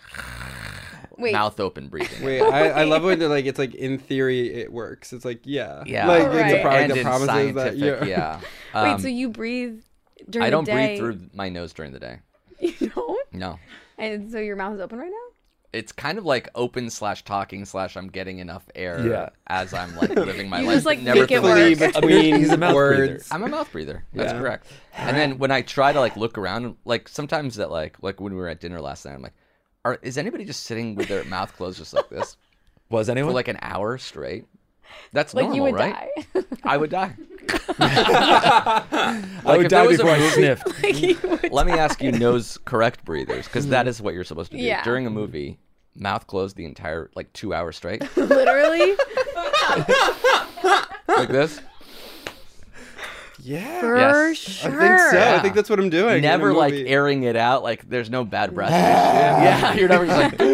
Wait. mouth open breathing. Wait, I, I love when they're like, it's like in theory it works. It's like, yeah, Yeah, like Right. it's a product and that in promises scientific, that. yeah. Wait, Um, so you breathe during I don't the day? breathe through my nose during the day. You don't? No. And so your mouth is open right now? It's kind of like open slash talking slash I'm getting enough air Yeah. as I'm like living my You life. just, like, Never make it Flexibility work. between He's a mouth breather. words. I'm a mouth breather. That's Yeah. correct. And then when I try to like look around, like sometimes that like like when we were at dinner last night, I'm like, are is anybody just sitting with their mouth closed just like this was for anyone? like an hour straight? That's Like normal, you would right? die. I would die. I Like, would if die there was a before I movie- sniffed. Like, you would Let me ask you, nose correct breathers, because that is what you're supposed to do Yeah. during a movie. Mouth closed the entire like two hours straight, literally like this. Yeah, for Yes. sure. I think so. Yeah. I think that's what I'm doing. in a Never like movie. airing it out. Like there's no bad breath. yeah, you're never just like.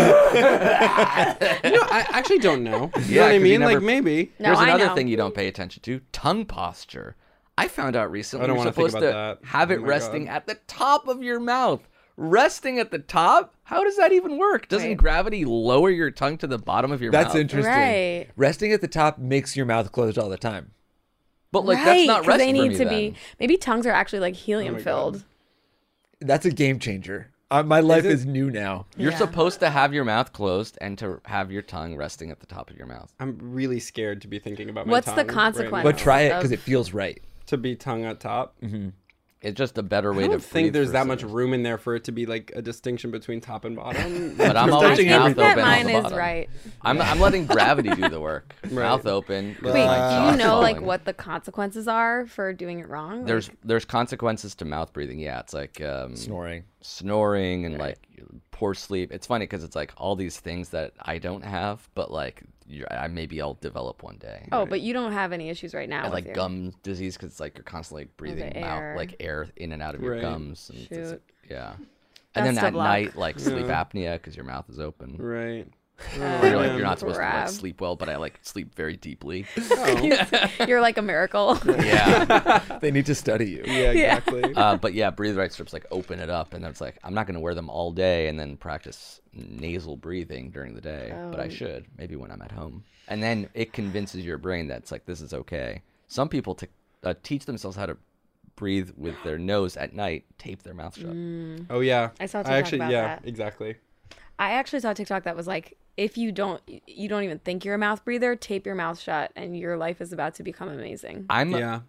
You know, I actually don't know. You Yeah, know what I 'cause you mean? never- Like maybe. No, Here's I another know. thing you don't pay attention to: tongue posture. I found out recently I don't you're wanna think supposed to about that. have Oh it my resting God. at the top of your mouth. Resting at the top? How does that even work? Doesn't Wait. gravity lower your tongue to the bottom of your That's mouth? interesting. Right. Resting at the top makes your mouth closed all the time. But like right, that's not 'cause rest they for need me to then. be. Maybe tongues are actually like helium my God. filled. That's a game changer. Uh, my life it? is new now. You're Yeah. supposed to have your mouth closed and to have your tongue resting at the top of your mouth. I'm really scared to be thinking about my What's the tongue right consequence? now. But try it Of- because it feels right. To be tongue at top. It's just a better way I to don't think breathe there's for that much some- room in there for it to be like a distinction between top and bottom. But I'm Just always touching I mouth think that open on mine the is bottom. right. I'm I'm letting gravity do the work. Right. Mouth open. with Wait, my do jaw you know like falling. what the consequences are for doing it wrong? Like, There's there's consequences to mouth breathing. Yeah, it's like um, Snoring. snoring and like poor sleep. It's funny because it's like all these things that I don't have, but like you're, I maybe I'll develop one day. oh, but you don't have any issues right now. And with like your- gum disease because it's like you're constantly breathing the mouth air. like air in and out of your Right. gums. And it's- Shoot. yeah. And then Best at of luck. night, like sleep Yeah. apnea because your mouth is open. Right. Or you're like man. you're not supposed to Crap. like sleep well, but I like sleep very deeply. You're like a miracle. yeah. They need to study you. Yeah, exactly. Uh, but yeah, breathe right strips like open it up, and then it's like I'm not going to wear them all day and then practice nasal breathing during the day, but I Oh. should maybe when I'm at home. And then it convinces your brain that it's like this is okay. Some people t- uh, teach themselves how to breathe with their nose at night, tape their mouth shut. Oh yeah. I saw a I TikTok actually about yeah, that. exactly. I actually saw a TikTok that was like, if you don't, you don't even think you're a mouth breather, tape your mouth shut, and your life is about to become amazing. I'm Yeah.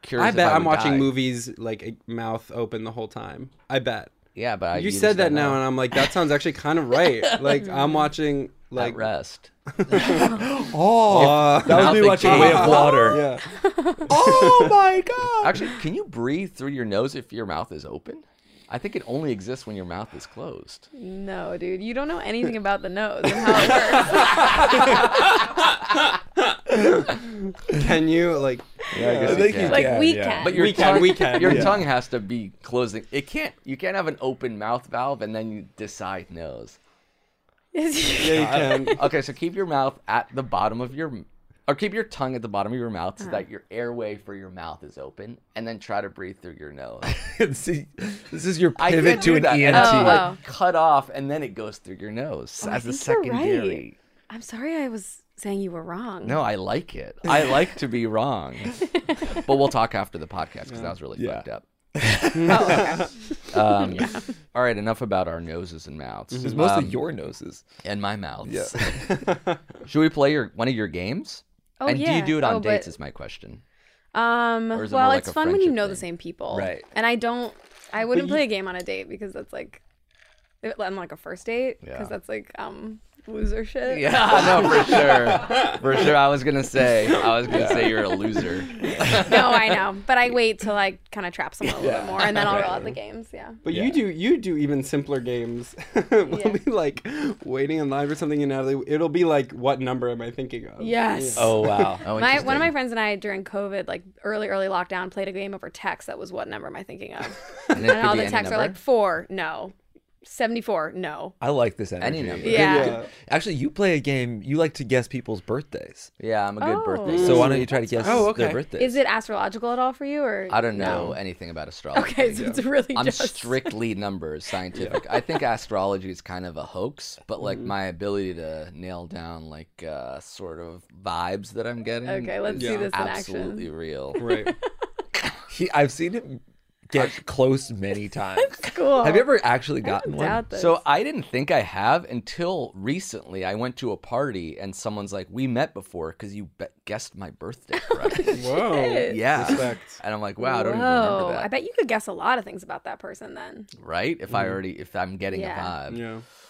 curious. I if bet I I'm would watching die. movies like a mouth open the whole time. I bet. Yeah, but I, You just said that don't now, know. and I'm like, that sounds actually kind of right. Like I'm watching like At rest. Oh, that was me Mouth watching Way of Water. yeah. Oh my god! Actually, can you breathe through your nose if your mouth is open? I think it only exists when your mouth is closed. No, dude, you don't know anything about the nose and how it works. Can you like? Yeah, I guess I you think can. you Like can, we yeah. can. But your We can, tongue, we can, your yeah. tongue has to be closing. It can't. You can't have an open mouth valve and then you decide nose. Yeah, you can. Okay, so keep your mouth at the bottom of your, or keep your tongue at the bottom of your mouth so that your airway for your mouth is open, and then try to breathe through your nose. See, this is your I pivot can't to do an that. E And N T. it's Oh, like wow. cut off, and then it goes through your nose Oh, I as a think you're right. secondary. I'm sorry I was saying you were wrong. No, I like it. I like to be wrong. But we'll talk after the podcast because that was really Yeah. fucked up. Oh, okay. Um, All right, enough about our noses and mouths. It's mostly Um, your noses. and my mouth. Yeah. Should we play your one of your games? Oh, and do yeah. you do it on Oh, dates? but- Is my question. Um, Or is it well, more like it's a fun when you friendship know the thing? same people. Right. And I don't, I wouldn't you- play a game on a date because that's like, on like a first date, because Yeah. that's like, um, loser shit. Yeah, no, for sure, for sure. I was gonna say, I was gonna say you're a loser. No, I know. But I wait till I kind of trap someone a little bit more and then I'll roll out the games. Yeah. But Yeah. you do you do even simpler games. We'll Yeah. be like waiting in line for something, and Natalie, it'll be like, what number am I thinking of? Yes. Oh wow. Oh, My, one of my interesting. friends and I during COVID, like early, early lockdown, played a game over text that was what number am I thinking of? And it And could all be the any texts are number? like four, no. seventy-four, no. I like this energy. Any number. Yeah. Yeah. Actually, you play a game. You like to guess people's birthdays. Yeah, I'm a good Oh. birthday. So why don't you try to guess Oh, okay. their birthdays? Is it astrological at all for you or I don't know no? anything about astrology. Okay, so it's really I'm just strictly numbers, scientific. I think astrology is kind of a hoax, but like my ability to nail down like uh, sort of vibes that I'm getting. Okay, let's is see this in absolutely action. real. Right. He, I've seen him get close many times. cool. Have you ever actually I gotten don't one? doubt this. So I didn't think I have until recently. I went to a party and someone's like, "We met before because you be- guessed my birthday correctly." Whoa. Shit. Yeah, Respect. and I'm like, "Wow, I don't even Whoa. remember that." I bet you could guess a lot of things about that person then. Right? If I already, if I'm getting Yeah. a vibe,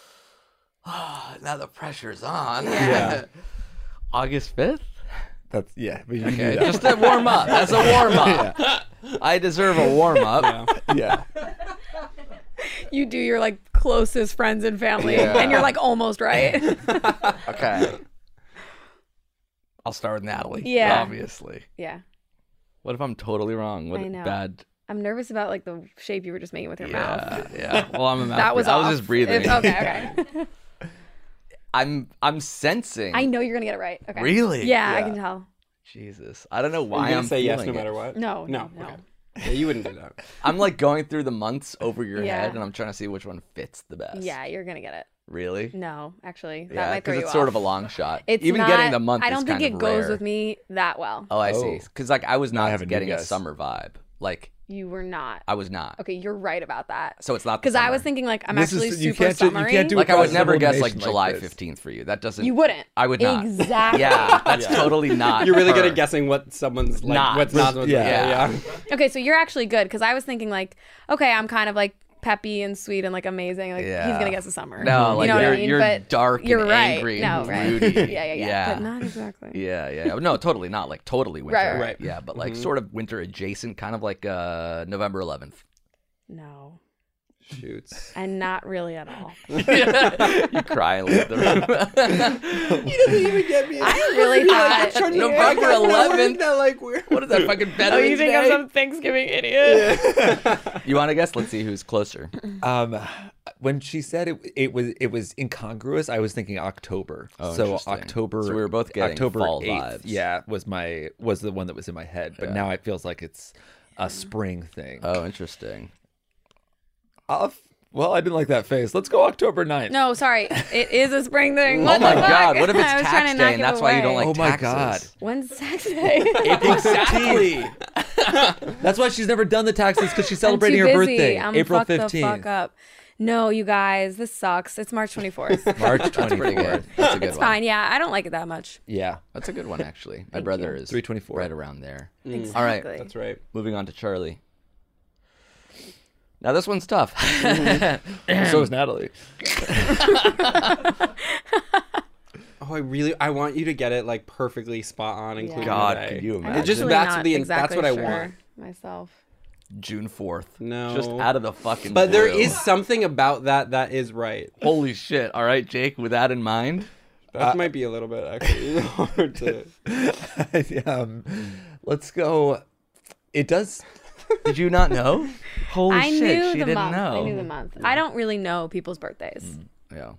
Yeah. now the pressure's on. Yeah. August fifth. That's yeah. But you Okay, knew that. just a warm up. That's a warm up. I deserve a warm up. yeah. You do your like closest friends and family Yeah. and you're like almost right. Okay. I'll start with Natalie. Yeah. Obviously. Yeah. What if I'm totally wrong? What I know. bad? I'm nervous about like the shape you were just making with your mouth. Yeah. Yeah. Well, I'm a mouth That was breather. I was off. just breathing. It's- okay, okay. I'm I'm sensing. I know you're gonna get it right. Okay. Really? Yeah, I Yeah. can tell. Jesus. I don't know Are why you I'm gonna say yes feeling no it. matter what? No, No. no, no. Okay. Yeah, you wouldn't do that. I'm like going through the months over your Yeah. head, and I'm trying to see which one fits the best. Yeah, you're gonna get it. Really? No, actually, that Yeah, might throw because you it's off. sort of a long shot. It's Even not, getting the month I don't is think kind it of goes rare. with me that well. Oh, I Oh. see. Because like I was Now I not have a new getting a guess. summer vibe. Like You were not. I was not. Okay, you're right about that. So it's not the Because I was summer. thinking like I'm This is- actually you super can't do- you summery. can't do Like I would across the never whole guess like nation like July this. fifteenth for you. That doesn't. You wouldn't. I would not. Exactly. Yeah, that's totally not. You're really her. good at guessing what someone's like. Not. What's not. What's Yeah. yeah. yeah. Okay, so you're actually good because I was thinking like, okay, I'm kind of like peppy and sweet and like amazing. Like Yeah. he's gonna guess the summer. No, you like know what you're, I mean? you're but dark you're and right. angry No, and right. moody. yeah, yeah, yeah, But not exactly. Yeah, yeah. No, totally not like totally winter. Right, right, right. Yeah, but like Mhm. sort of winter adjacent, kind of like uh November eleventh. No, Shoots. and not really at all. You cry and leave the room. He doesn't even get me. I really thought. Trying to November make it work, eleventh? That like weird. What is that fucking Oh, Veterans you think Day? I'm some Thanksgiving idiot? You want to guess? Let's see who's closer. Um, when she said it, it was it was incongruous. I was thinking October. Oh, so interesting. October. So we were both getting October fall eighth, vibes. Yeah, was my was the one that was in my head. But Yeah. now it feels like it's a spring thing. Oh, interesting. I'll f- well, I didn't like that face. Let's go October ninth. No, sorry. It is a spring thing. Oh What my the fuck? God! What if it's I was trying tax to day knock and it that's why you don't away. like Oh my taxes? God. When's tax day? Exactly. That's why she's never done the taxes because she's I'm celebrating too her busy. birthday, I'm April fucked the fifteenth. fuck up. No, you guys, this sucks. It's March twenty-fourth. March That's pretty good. twenty-fourth. That's a good It's one. fine. Yeah, I don't like it that much. Yeah. That's a good one, actually. My Thank brother you. is three twenty-four. right around there. Exactly. All right. That's right. Moving on to Charlie. Now this one's tough. So is Natalie. Oh, I really, I want you to get it like perfectly spot on, including God, the day. could you I'm imagine? It just actually that's not the exactly that's what I sure want. myself. June fourth. No. Just out of the fucking But there blue. is something about that that is right. Holy shit. All right, Jake, with that in mind. That might be a little bit actually hard to. um, let's go. It does. Did you not know? Holy I shit, knew she the didn't month. know. I knew the month. I don't really know people's birthdays. Yeah.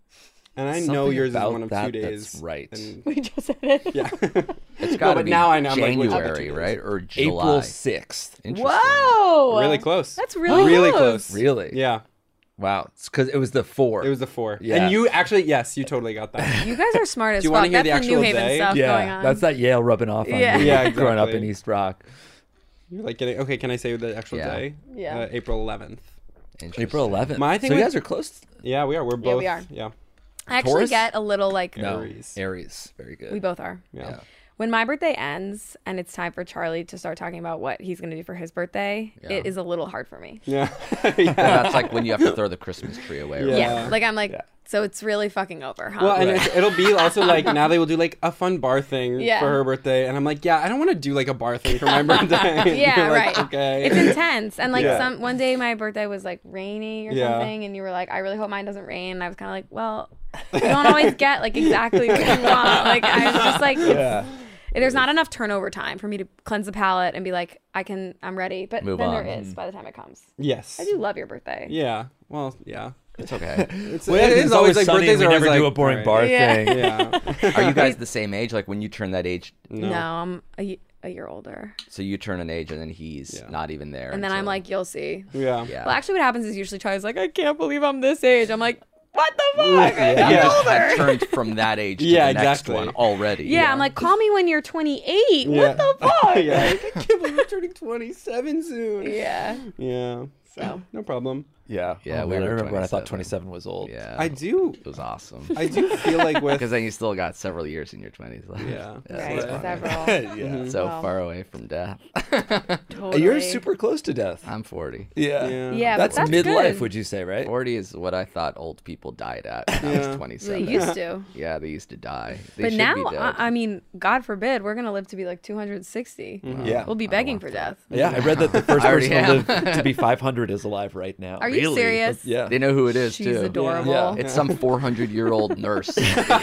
And I Something know yours is about one of that two that's days. right. And, We just said it. yeah. It's got to but be now I know, I'm like, which of the two January, days? right? Or July. April sixth. Interesting. Whoa. really close. That's really really close. close. Really? Yeah. Wow. It's because it was the four. It was the four. Yeah. And you actually, yes, you totally got that. You guys are smart as Do you fuck. wanna hear That's the the New actual Haven day? stuff going yeah. on. That's that Yale rubbing off on Yeah. me. Yeah, Growing up in exactly. East Rock. You're like getting, okay, can I say the actual Yeah. day? Yeah. Uh, April eleventh. Interesting. April eleventh. My thing so you with- guys are close. Yeah, we are. We're both. we are. Yeah. I actually Taurus? get a little like No. Aries. Aries. Very good. we both are. Yeah. Yeah. When my birthday ends and it's time for Charlie to start talking about what he's going to do for his birthday, Yeah. it is a little hard for me. Yeah. And that's like when you have to throw the Christmas tree away. Right? Yeah. Yeah. Like I'm like, so it's really fucking over, huh? Well, and it's, it'll be also like now they will do like a fun bar thing Yeah. for her birthday, and I'm like, yeah, I don't want to do like a bar thing for my birthday. Yeah, You're like, right. Okay. It's intense. And like Yeah. some one day my birthday was like rainy or Yeah. something, and you were like, I really hope mine doesn't rain. And I was kind of like, well, you don't always get like exactly what you want. Like I was just like, it's, Yeah. there's not enough turnover time for me to cleanse the palate and be like, I can, I'm ready. But Move then on. there is by the time it comes. Yes. I do love your birthday. Yeah. Well, yeah. It's okay. It's, Well, it it's is always like sunny birthdays and are we always never like do a boring all bar right. Yeah. thing. Yeah. Are you guys the same age? Like when you turn that age, No, I'm a, y- a year older. so you turn an age and then he's Yeah. not even there. And then I'm until- like, you'll see. Yeah. yeah. Well, actually, what happens is usually Charlie's like, I can't believe I'm this age. I'm like, what the fuck? Yeah. you Yeah. just had turned from that age to Yeah, the next exactly. one already. Yeah, I'm like, call me when you're twenty-eight. Yeah. What the fuck? Yeah. I can't believe you're turning twenty-seven soon. Yeah. Yeah. So No problem. Yeah. Yeah, Oh, we man, were I remember when I thought twenty-seven. twenty-seven was old. Yeah. I do. It was awesome. I do feel like with. Because then you still got several years in your twenties left. Yeah. right, Yeah. several. yeah. So Wow. far away from death. Totally. You're super close to death. I'm forty. Yeah. Yeah. Yeah, but That's, that's midlife, good. would you say, right? forty is what I thought old people died at when I Yeah. was They twenty-seven. used to. Yeah, they used to die. They But should now, be dead. I, I mean, God forbid, we're going to live to be like two hundred sixty. Yeah. We'll be begging for death. Yeah, I read that the first I already person to am. live to be five hundred is alive right now. Are you Really? serious? Yeah. They know who it is She's too. adorable. Yeah. It's some four hundred year old nurse in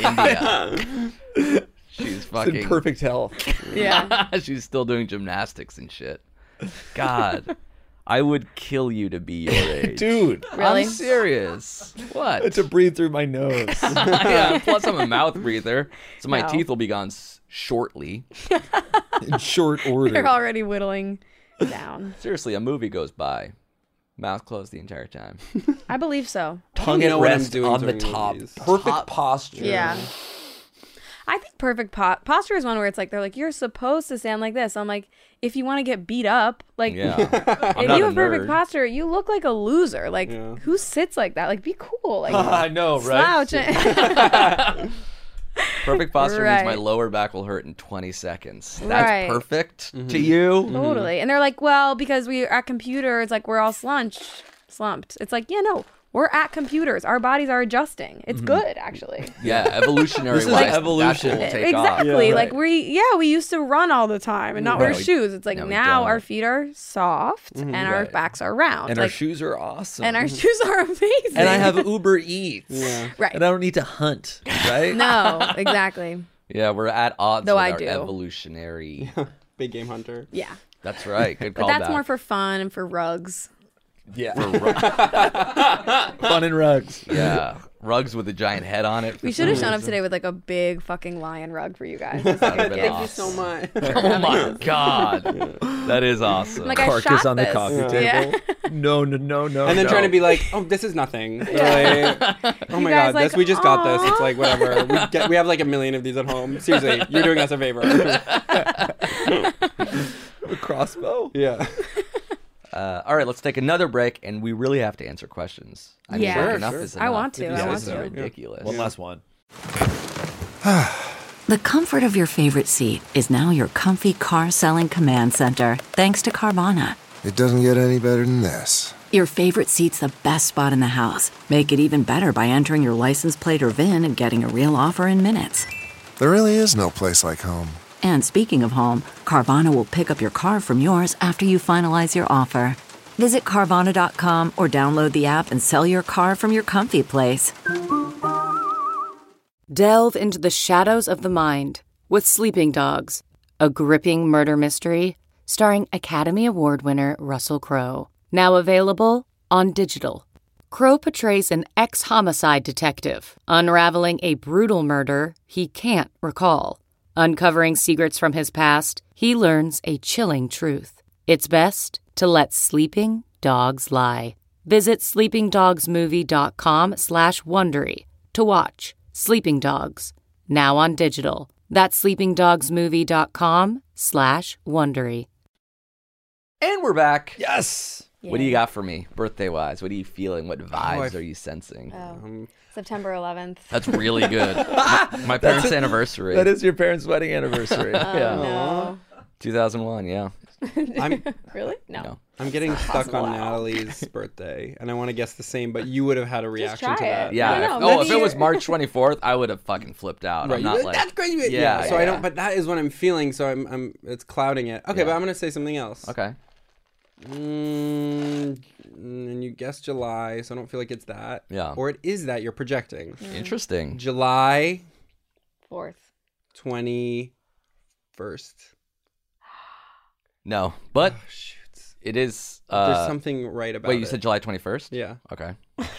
India. She's It's fucking in perfect health. Yeah. She's still doing gymnastics and shit. God, I would kill you to be your age, Dude, Really? I'm serious. What? to breathe through my nose. Yeah. Plus, I'm a mouth breather, so my No. teeth will be gone s- shortly. In short order. They're already whittling down. Seriously, a movie goes by, mouth closed the entire time. I believe so. Tongue I at don't know what I'm rest doing on the during top. movies. Perfect Top- posture. Yeah. I think perfect po- posture is one where it's like, they're like, you're supposed to stand like this. I'm like, if you want to get beat up, like, Yeah. if I'm not you a have perfect nerd. posture, you look like a loser. Like, Yeah. who sits like that? Like, be cool. Like, I know, right? slouch. Perfect posture means my Right. lower back will hurt in twenty seconds. That's Right. perfect to you? Totally. And they're like, well, because we are at computers, like, we're all slunched, slumped. It's like, yeah, no, we're at computers. Our bodies are adjusting. It's good, actually. Yeah, evolutionary This is wise, evolution. that will take off. Exactly. Yeah, like right. we, yeah, we used to run all the time and not wear Right. shoes. It's like Now we now don't. our feet are soft and our Right. backs are round. And our like, shoes are awesome. and our shoes are amazing. And I have Uber Eats. Yeah. right. And I don't need to hunt, right? No, exactly. Yeah, we're at odds Though with I our do. evolutionary. Big game hunter. Yeah. That's right. Good But call that's back. more for fun and for rugs. Yeah. For ru- Fun and rugs. yeah, rugs with a giant head on it. for We should have some shown up reason. today with like a big fucking lion rug for you guys. Just That like, would've been yeah. awesome. much. Oh my god, that is awesome. Like I Carcass shot on the this. coffee Yeah. table. No, no, no, no. And then no. trying to be like, oh, this is nothing. Like, oh my guys god, like, this we just got this. It's "Aw." like whatever. We get, we have like a million of these at home. Seriously, you're doing us a favor. a crossbow. Yeah. Uh, all right, let's take another break, and we really have to answer questions. I mean, Yeah. like, Sure, enough sure. is I enough. want to. I Yeah, want this is to. ridiculous. One last one. The comfort of your favorite seat is now your comfy car selling command center, thanks to Carvana. It doesn't get any better than this. Your favorite seat's the best spot in the house. Make it even better by entering your license plate or V I N and getting a real offer in minutes. There really is no place like home. And speaking of home, Carvana will pick up your car from yours after you finalize your offer. Visit Carvana dot com or download the app and sell your car from your comfy place. Delve into the shadows of the mind with Sleeping Dogs, a gripping murder mystery starring Academy Award winner Russell Crowe. Now available on digital. Crowe portrays an ex-homicide detective unraveling a brutal murder he can't recall. Uncovering secrets from his past, he learns a chilling truth. It's best to let sleeping dogs lie. Visit sleepingdogsmovie.com slash Wondery to watch Sleeping Dogs, now on digital. That's sleepingdogsmovie.com slash Wondery. And we're back. Yes. What do you got for me, birthday-wise? What are you feeling? What vibes I- are you sensing? Um, September eleventh. That's really good. my, my parents' anniversary. That is your parents' wedding anniversary. Oh, yeah. no. two thousand one, yeah. I'm Really? No. No. I'm getting stuck possible on at all. Natalie's birthday, and I want to guess the same, but you would have had a reaction try to it. that. Yeah. I don't if- know, oh, maybe if it was you're- March twenty-fourth, I would have fucking flipped out. Right, I'm you're not like, like, that's crazy. Yeah, Yeah, so I yeah. don't. But that is what I'm feeling. So I'm. I'm. It's clouding it. Okay, Yeah. but I'm gonna say something else. Okay. Mm, and you guessed July, so I don't feel like it's that. Yeah. Or it is that you're projecting. Interesting. July Fourth. twenty first. No, but Shoots. it is. There's Uh, something right about wait, it. you said July twenty-first? Yeah. Okay.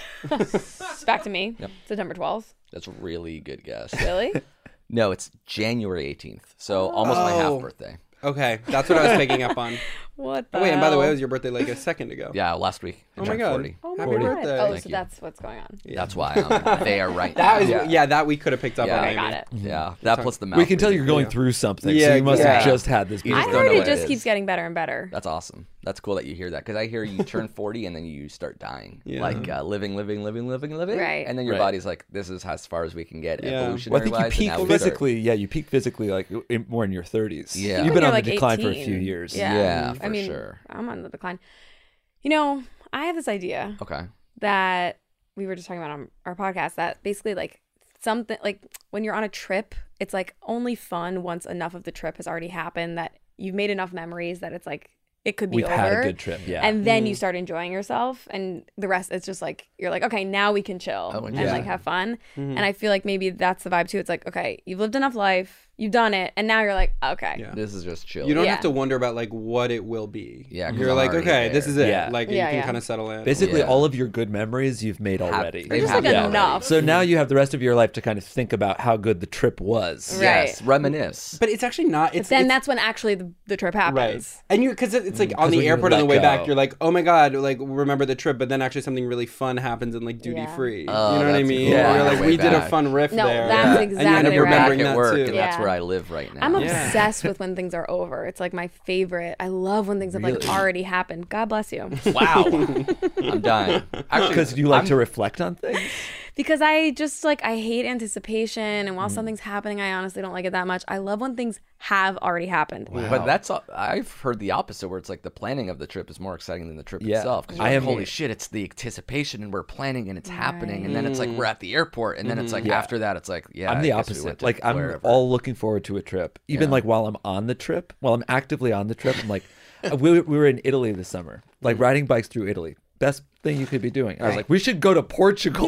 It's back to me. Yep. September twelfth. That's a really good guess. Really? No, it's January eighteenth. So almost my half Oh. birthday. Okay, that's what I was picking up on. What the Oh, wait, and by the way, it hell? was your birthday like a second ago. Yeah, last week. I Oh my turned god. forty. Oh my Happy god. birthday. Oh, Thank so you. that's what's going on. That's why I'm there right That now. is yeah. that we could have picked up Yeah. on. I Amy. got it. Yeah, that plus the mouth. We can tell you're going Yeah. through something, Yeah, so you must yeah. have just had this. You I just before. don't heard know it what just it keeps is. getting better and better. That's awesome. That's cool that you hear that because I hear you turn forty and then you start dying, Yeah. like uh, living, living, living, living, living, Right. and then your Right. body's like, this is as far as we can get Yeah. Well, I evolutionary think you wise. peak and now we start- physically. Yeah, you peak physically like in, more in your thirties. Yeah. You've When been you're on like the decline for a few eighteen. years. Yeah. Yeah, I for mean, sure. I'm on the decline. You know, I have this idea Okay. that we were just talking about on our podcast that basically like something like when you're on a trip, it's like only fun once enough of the trip has already happened that you've made enough memories that it's like it could be We've over. had a good trip. Yeah. And then you start enjoying yourself, and the rest it's just like you're like, okay, now we can chill Oh, and yeah. like have fun. And I feel like maybe that's the vibe too. It's like, okay, you've lived enough life, you've done it, and now you're like, okay, Yeah. This is just chill. You don't Yeah. have to wonder about like what it will be. Yeah, 'cause you're I'm like, already okay, this there. is it. Yeah. Like Yeah, you can yeah. kind of settle in. Basically, Yeah. all of your good memories you've made Hap- already. they've Just, like, happened enough. already. So now you have the rest of your life to kind of think about how good the trip was. Right. Yes, reminisce. But it's actually not. It's But then it's, that's when actually the, the trip happens. right. And you because it's like on 'Cause when the you airport on the let way go. back, you're like, oh my god, like remember the trip, but then actually something really fun happens in like duty Yeah. free. Oh, you know what I that's mean? cool. You're On like, the way we did a back. fun riff No, there. that's And you exactly end up right. You're back remembering at that work, too. and that's Yeah. where I live right now. I'm Yeah. obsessed with when things are over. It's like my favorite. I love when things have like Really? already happened. God bless you. Wow, I'm dying. Actually, Because you like I'm- to reflect on things. Because I just like I hate anticipation, and Mm. while something's happening, I honestly don't like it that much. I love when things have already happened. But that's uh, I've heard the opposite, where it's like the planning of the trip is more exciting than the trip Yeah. itself. Because I I am- am holy shit, it's the anticipation, and we're planning, and it's happening, and then it's like Mm. we're at the airport, and then it's like Yeah. after that, it's like yeah. I'm I the guess we opposite. went to Like I'm wherever. all looking forward to a trip. Even Yeah. like while I'm on the trip, while I'm actively on the trip, I'm like, uh, we, we were in Italy this summer, like riding bikes through Italy. Best thing you could be doing. I was like, we should go to Portugal.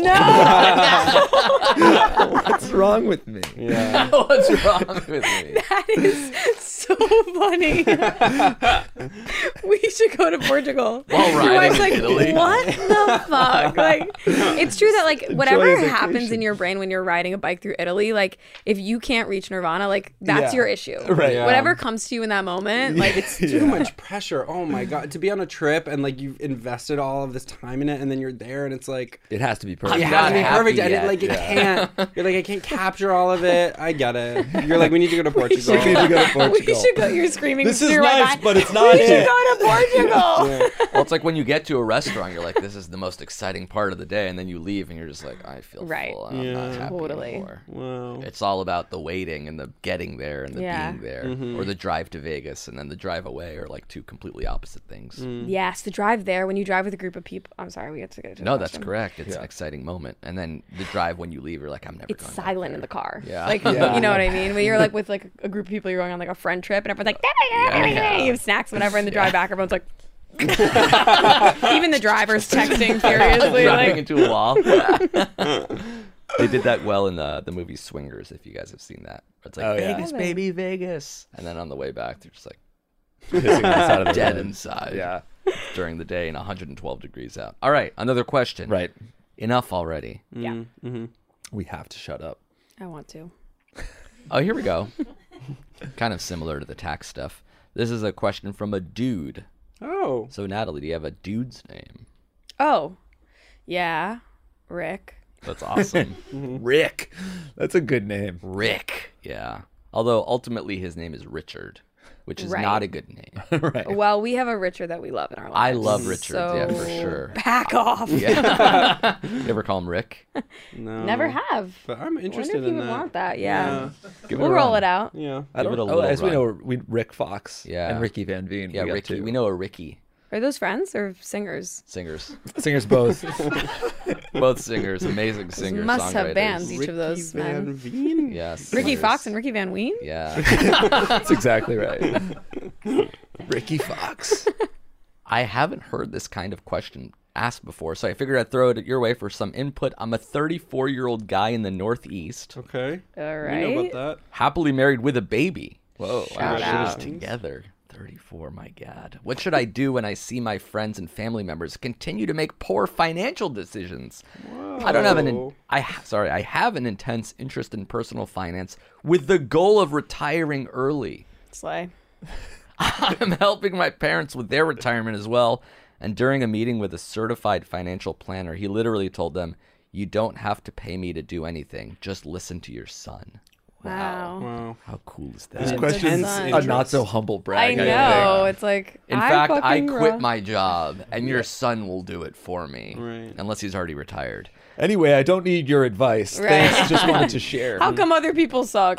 What's wrong with me? Yeah. What's wrong with me? That is so funny. We should go to Portugal. While Your riding wife's in like, Italy. what the fuck? Like, it's true that like whatever a happens vacation. in your brain when you're riding a bike through Italy, like if you can't reach Nirvana, like that's Yeah. your issue. Right. Yeah. Whatever comes to you in that moment, like it's Too much pressure. Oh my god, to be on a trip and like you've invested all of this time timing it, and then you're there, and it's like It has to be perfect. it I'm has not to be happy perfect, and yet. it like it Yeah. can't. You're like I can't capture all of it. I get it. You're like we need to go to Portugal. We need to go to We Portugal. should go. You're screaming. This is through my nice, mind, but it's not We should it. go to Portugal. Yeah. Well, it's like when you get to a restaurant, you're like, this is the most exciting part of the day, and then you leave, and you're just like, I feel Right. full. I'm Yeah. not happy Totally. anymore. Wow. It's all about the waiting and the getting there and the Yeah. being there, Mm-hmm. or the drive to Vegas and then the drive away are like two completely opposite things. Mm. Yes, the drive there when you drive with a group of people. I'm sorry, we get to go to. No, the that's question. correct. It's an exciting moment, and then the drive when you leave, you're like, I'm never. It's going back silent in there. the car. Yeah. Like, Yeah. you know what I mean? When you're like with like a group of people, you're going on like a friend trip, and everyone's like, yeah. you have snacks, whatever, and the drive back, everyone's like, even the driver's texting furiously. Driving Like, into a wall. They did that well in the the movie Swingers. If you guys have seen that, it's like Oh, yeah. Vegas, baby, Vegas, and then on the way back, they're just like Pissing outside of the dead road. inside. Yeah. During the day and one hundred twelve degrees out. All right, another question. Right. Enough already. yeah, We have to shut up. I want to. Oh, here we go. Kind of similar to the tax stuff. This is a question from a dude. Oh. So, Natalie, do you have a dude's name? Oh, yeah, Rick. That's awesome. Rick. That's a good name. Rick. Yeah. Although ultimately his name is Richard, which is Right. not a good name. Right. Well, we have a Richard that we love in our I lives. love Richard, yeah, for so sure. Back off. Yeah. You ever call him Rick? No. Never have. But I'm I interested wonder if in you would that. want that. Yeah, Give we'll a roll run. it out. Yeah. I Give don't it a oh, little as we run. know, we Rick Fox Yeah. and Ricky Van Veen. Yeah, we got Ricky. two. We know a Ricky. Are those friends or singers? Singers. Singers both. Both singers. Amazing singers. Must have songwriters. bands, each Ricky of those Van men. Veen? Yes. Ricky singers. Fox and Ricky Van Ween? Yeah. That's exactly right. Ricky Fox. I haven't heard this kind of question asked before, so I figured I'd throw it your way for some input. I'm a thirty-four-year-old guy in the Northeast, Okay. All We right. know about that. happily married with a baby. Whoa. Shout Wow. out. Together. thirty-four, my God. What should I do when I see my friends and family members continue to make poor financial decisions? I don't have an in- I ha- sorry, I have an intense interest in personal finance with the goal of retiring early. Slay. I'm helping my parents with their retirement as well. And during a meeting with a certified financial planner, he literally told them, "You don't have to pay me to do anything. Just listen to your son." Wow. Wow. How cool is This that? question's Intense a not so humble I brag. know. It's like, In I fact, I fucking quit rock. my job, and your son will do it for me. Right. Unless he's already retired. Anyway, I don't need your advice. Right. Thanks. Just wanted to share. How come other people suck?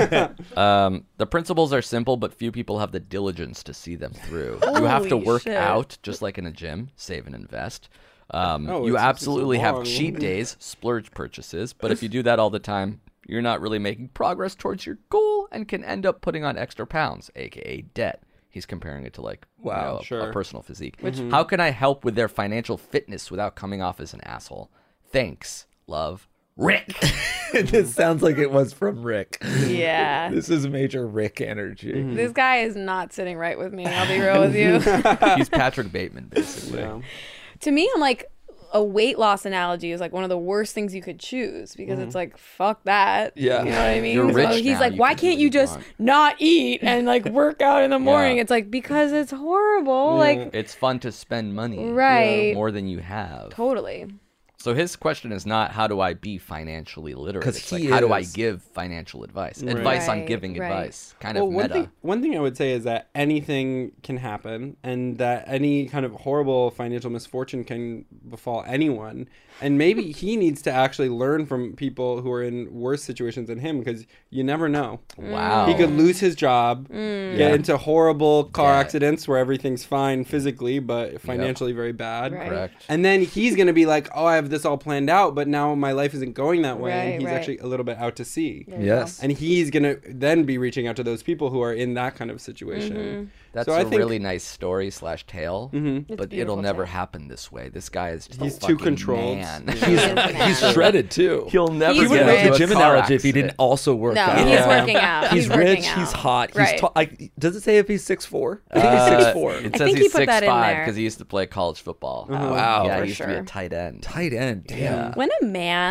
Um, the principles are simple, but few people have the diligence to see them through. You have to Holy work shit. out, just like in a gym, save and invest. Um, Oh, you it's- it's absolutely so have long. cheat days, splurge purchases, but if you do that all the time, you're not really making progress towards your goal and can end up putting on extra pounds, aka debt. He's comparing it to like you Wow, know, a- a, sure. personal physique. How can I help with their financial fitness without coming off as an asshole? Thanks, love, Rick. This sounds like it was from Rick. Yeah. This is major Rick energy. This guy is not sitting right with me. I'll be real with you. He's Patrick Bateman, basically. Yeah. To me, I'm like, a weight loss analogy is like one of the worst things you could choose because it's like, fuck that. Yeah. You know what I mean? You're So rich he's now, like, you why can do can't what you you just want." not eat and like work out in the morning? Yeah. It's like, because it's horrible. Like, It's fun to spend money Right. more than you have. totally. So his question is not how do I be financially literate? 'Cause It's like he how do I is. give financial advice? Advice on Right, giving right. advice. Kind Well, of one meta. thing, one thing I would say is that anything can happen, and that any kind of horrible financial misfortune can befall anyone. And maybe he needs to actually learn from people who are in worse situations than him, because you never know. Wow. He could lose his job, Mm. get into horrible car Yeah. accidents where everything's fine physically, but financially very bad. Right. Correct. And then he's going to be like, oh, I have this all planned out, but now my life isn't going that way. Right, and he's right. actually a little bit out to sea. There you Yes. And he's going to then be reaching out to those people who are in that kind of situation. That's so a I think- really nice story slash tale, Mhm. It's but it'll beautiful never tale. happen this way. This guy is just a He's too fucking controlled. man. Yeah. He is an He's asshole. shredded too. He'll never He's He wouldn't get make into the a gym car analogy if he accident. didn't also work No, out. he's Yeah. working out. He's, working rich. out. He's hot. He's Right. tall. Like, does it say if he's six four? I think he's Uh, six four. It I says think he he's put that six in five there. because he used to play college football. Wow. Yeah, For he used to be sure. a tight end. Tight end. Damn. Yeah. When a man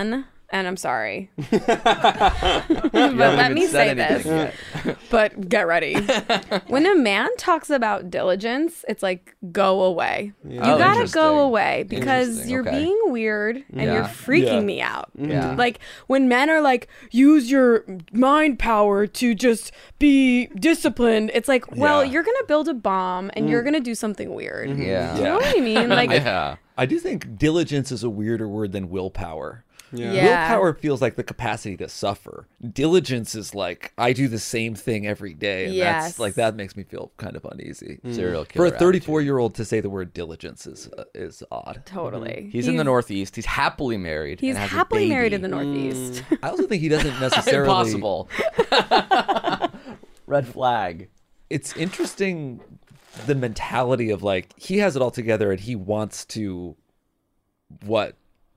and I'm sorry. But let me say this. But get ready. When a man talks about diligence, it's like, go away. Yeah. You Oh, gotta interesting. go away because Interesting, you're okay. being weird and Yeah. you're freaking Yeah. me out. Yeah. Like when men are like, use your mind power to just be disciplined. It's like, well, Yeah. you're gonna build a bomb and you're gonna do something weird. Yeah. Do you know what I mean? Like, Yeah. I do think diligence is a weirder word than willpower. Yeah. Yeah. Willpower feels like the capacity to suffer. Diligence is like I do the same thing every day, and Yes. that's like that makes me feel kind of uneasy. Serial For killer a thirty-four-year-old to say the word diligence is uh, is odd. totally. He's in the Northeast. He's happily married. He's and has a happily married in baby. the Northeast. I also think he doesn't necessarily. Impossible. Red flag. It's interesting the mentality of like he has it all together and he wants to what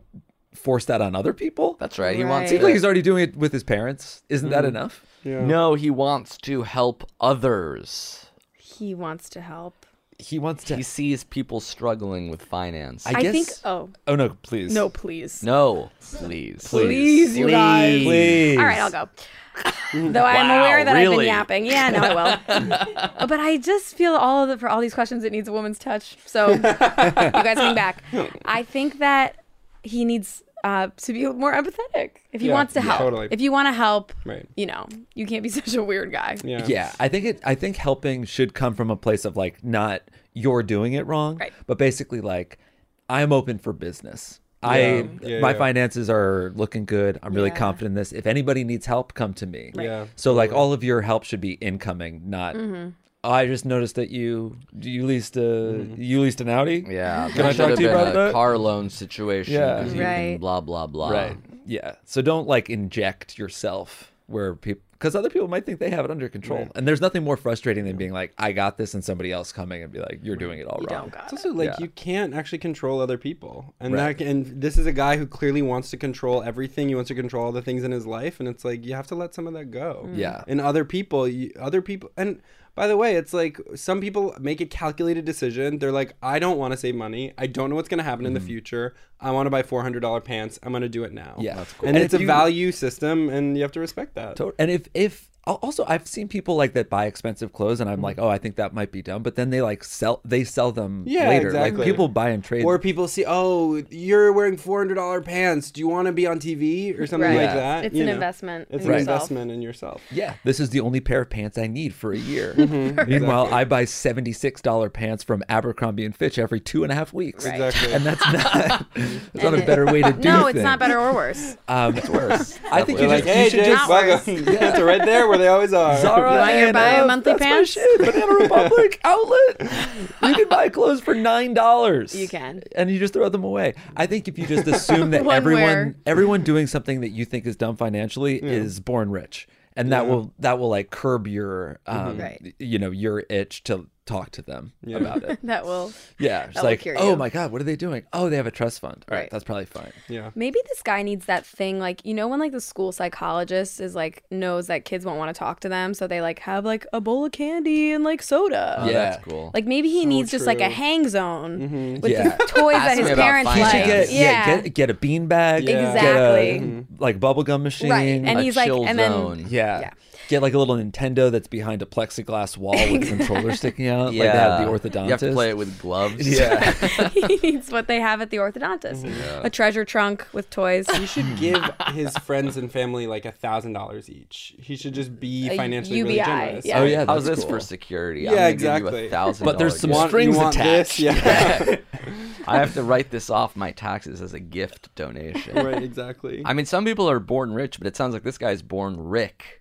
force that on other people. That's right. He wants Right. Seems to. like he's already doing it with his parents. Isn't that enough? Yeah. No, he wants to help others. He wants to help. He wants to. He sees people struggling with finance. I I, guess- think. Oh Oh no, please. no, please, No, please. please, you guys. Please. All right, I'll go. Though I'm Wow, aware that I've been really? yapping. Yeah, no, I will. But I just feel all of the for all these questions, it needs a woman's touch. So you guys hang back. I think that he needs uh, to be more empathetic if he Yeah, wants to yeah, help. totally. If you want to help, Right. you know, you can't be such a weird guy. Yeah. Yeah, I think it. I think helping should come from a place of like not you're doing it wrong, Right. but basically like I'm open for business. Yeah, I yeah, my yeah. finances are looking good. I'm really Yeah. confident in this. If anybody needs help, come to me. Yeah. So like all of your help should be incoming, not. Mm-hmm. "Oh, I just noticed that you you leased a you leased an Audi. Yeah. Can I that talk should to you have about been a that? car loan situation. Yeah. 'cause you Right. can blah blah blah. Right. Yeah. So don't like inject yourself where people, because other people might think they have it under control. Right. And there's nothing more frustrating than being like, I got this, and somebody else coming and be like, you're doing it all You wrong. don't got It's it. also like Yeah. you can't actually control other people, and Right. that and this is a guy who clearly wants to control everything. He wants to control all the things in his life, and it's like you have to let some of that go. Yeah. And other people, you, other people, and by the way, it's like some people make a calculated decision. They're like, I don't want to save money. I don't know what's going to happen in the future. I want to buy four hundred dollars pants. I'm going to do it now. Yeah. That's cool. And, And it's if a you- value system, and you have to respect that. To- And if if al- also I've seen people like that buy expensive clothes, and I'm like, oh, I think that might be dumb, but then they like sell they sell them Yeah, later. exactly. Like people buy and trade. Or people see, oh, you're wearing four hundred dollars pants. Do you want to be on T V or something Right. like that? It's You an know. investment It's in an yourself. investment in yourself. yeah, this is the only pair of pants I need for a year. Mm-hmm. Meanwhile, I buy seventy-six dollars pants from Abercrombie and Fitch every two and a half weeks. Right. Exactly. And that's not that's not a better way to do No, things. it's not better or worse. Um, it's worse. I think They're you like, just, hey, you should Jake, just welcome. It's right there where they always are. Zara You want your and buy a F, monthly that's my pants? shit. Banana Republic outlet. You can buy clothes for nine dollars. You can. and you just throw them away. I think if you just assume that One everyone wear. everyone doing something that you think is dumb financially is born rich, and that Yeah. will that will like curb your um, Right. you know your itch to talk to them Yeah. about it. That will. Yeah, it's That will like, cure oh you. my god, what are they doing? Oh, they have a trust fund. All right, Right. that's probably fine. Yeah. Maybe this guy needs that thing, like, you know, when like the school psychologist is like knows that kids won't want to talk to them, so they like have like a bowl of candy and like soda. Oh, Yeah. that's cool. Like maybe he So needs just like a true. hang zone with Yeah. the toys Ask that me his about parents finance. You like. should get yeah. yeah, get, get a bean bag. Yeah. Exactly. Get a, like bubblegum machine. Right. And A he's like, chill and then zone. Yeah. Yeah. Get like a little Nintendo that's behind a plexiglass wall with a controller sticking out. yeah. Like they have the orthodontist. You have to play it with gloves. Yeah. he needs what they have at the orthodontist. A treasure trunk with toys. He should give his friends and family like a thousand dollars each. He should just be A financially U B I, really generous. yeah. Oh yeah, How's that's this cool. for security? Yeah, I'm gonna exactly. Give you a thousand But there's some dollars. Want- strings you want attached. This? Yeah. I have to write this off my taxes as a gift donation. Right. Exactly. I mean, some people are born rich, but it sounds like this guy's born Rick.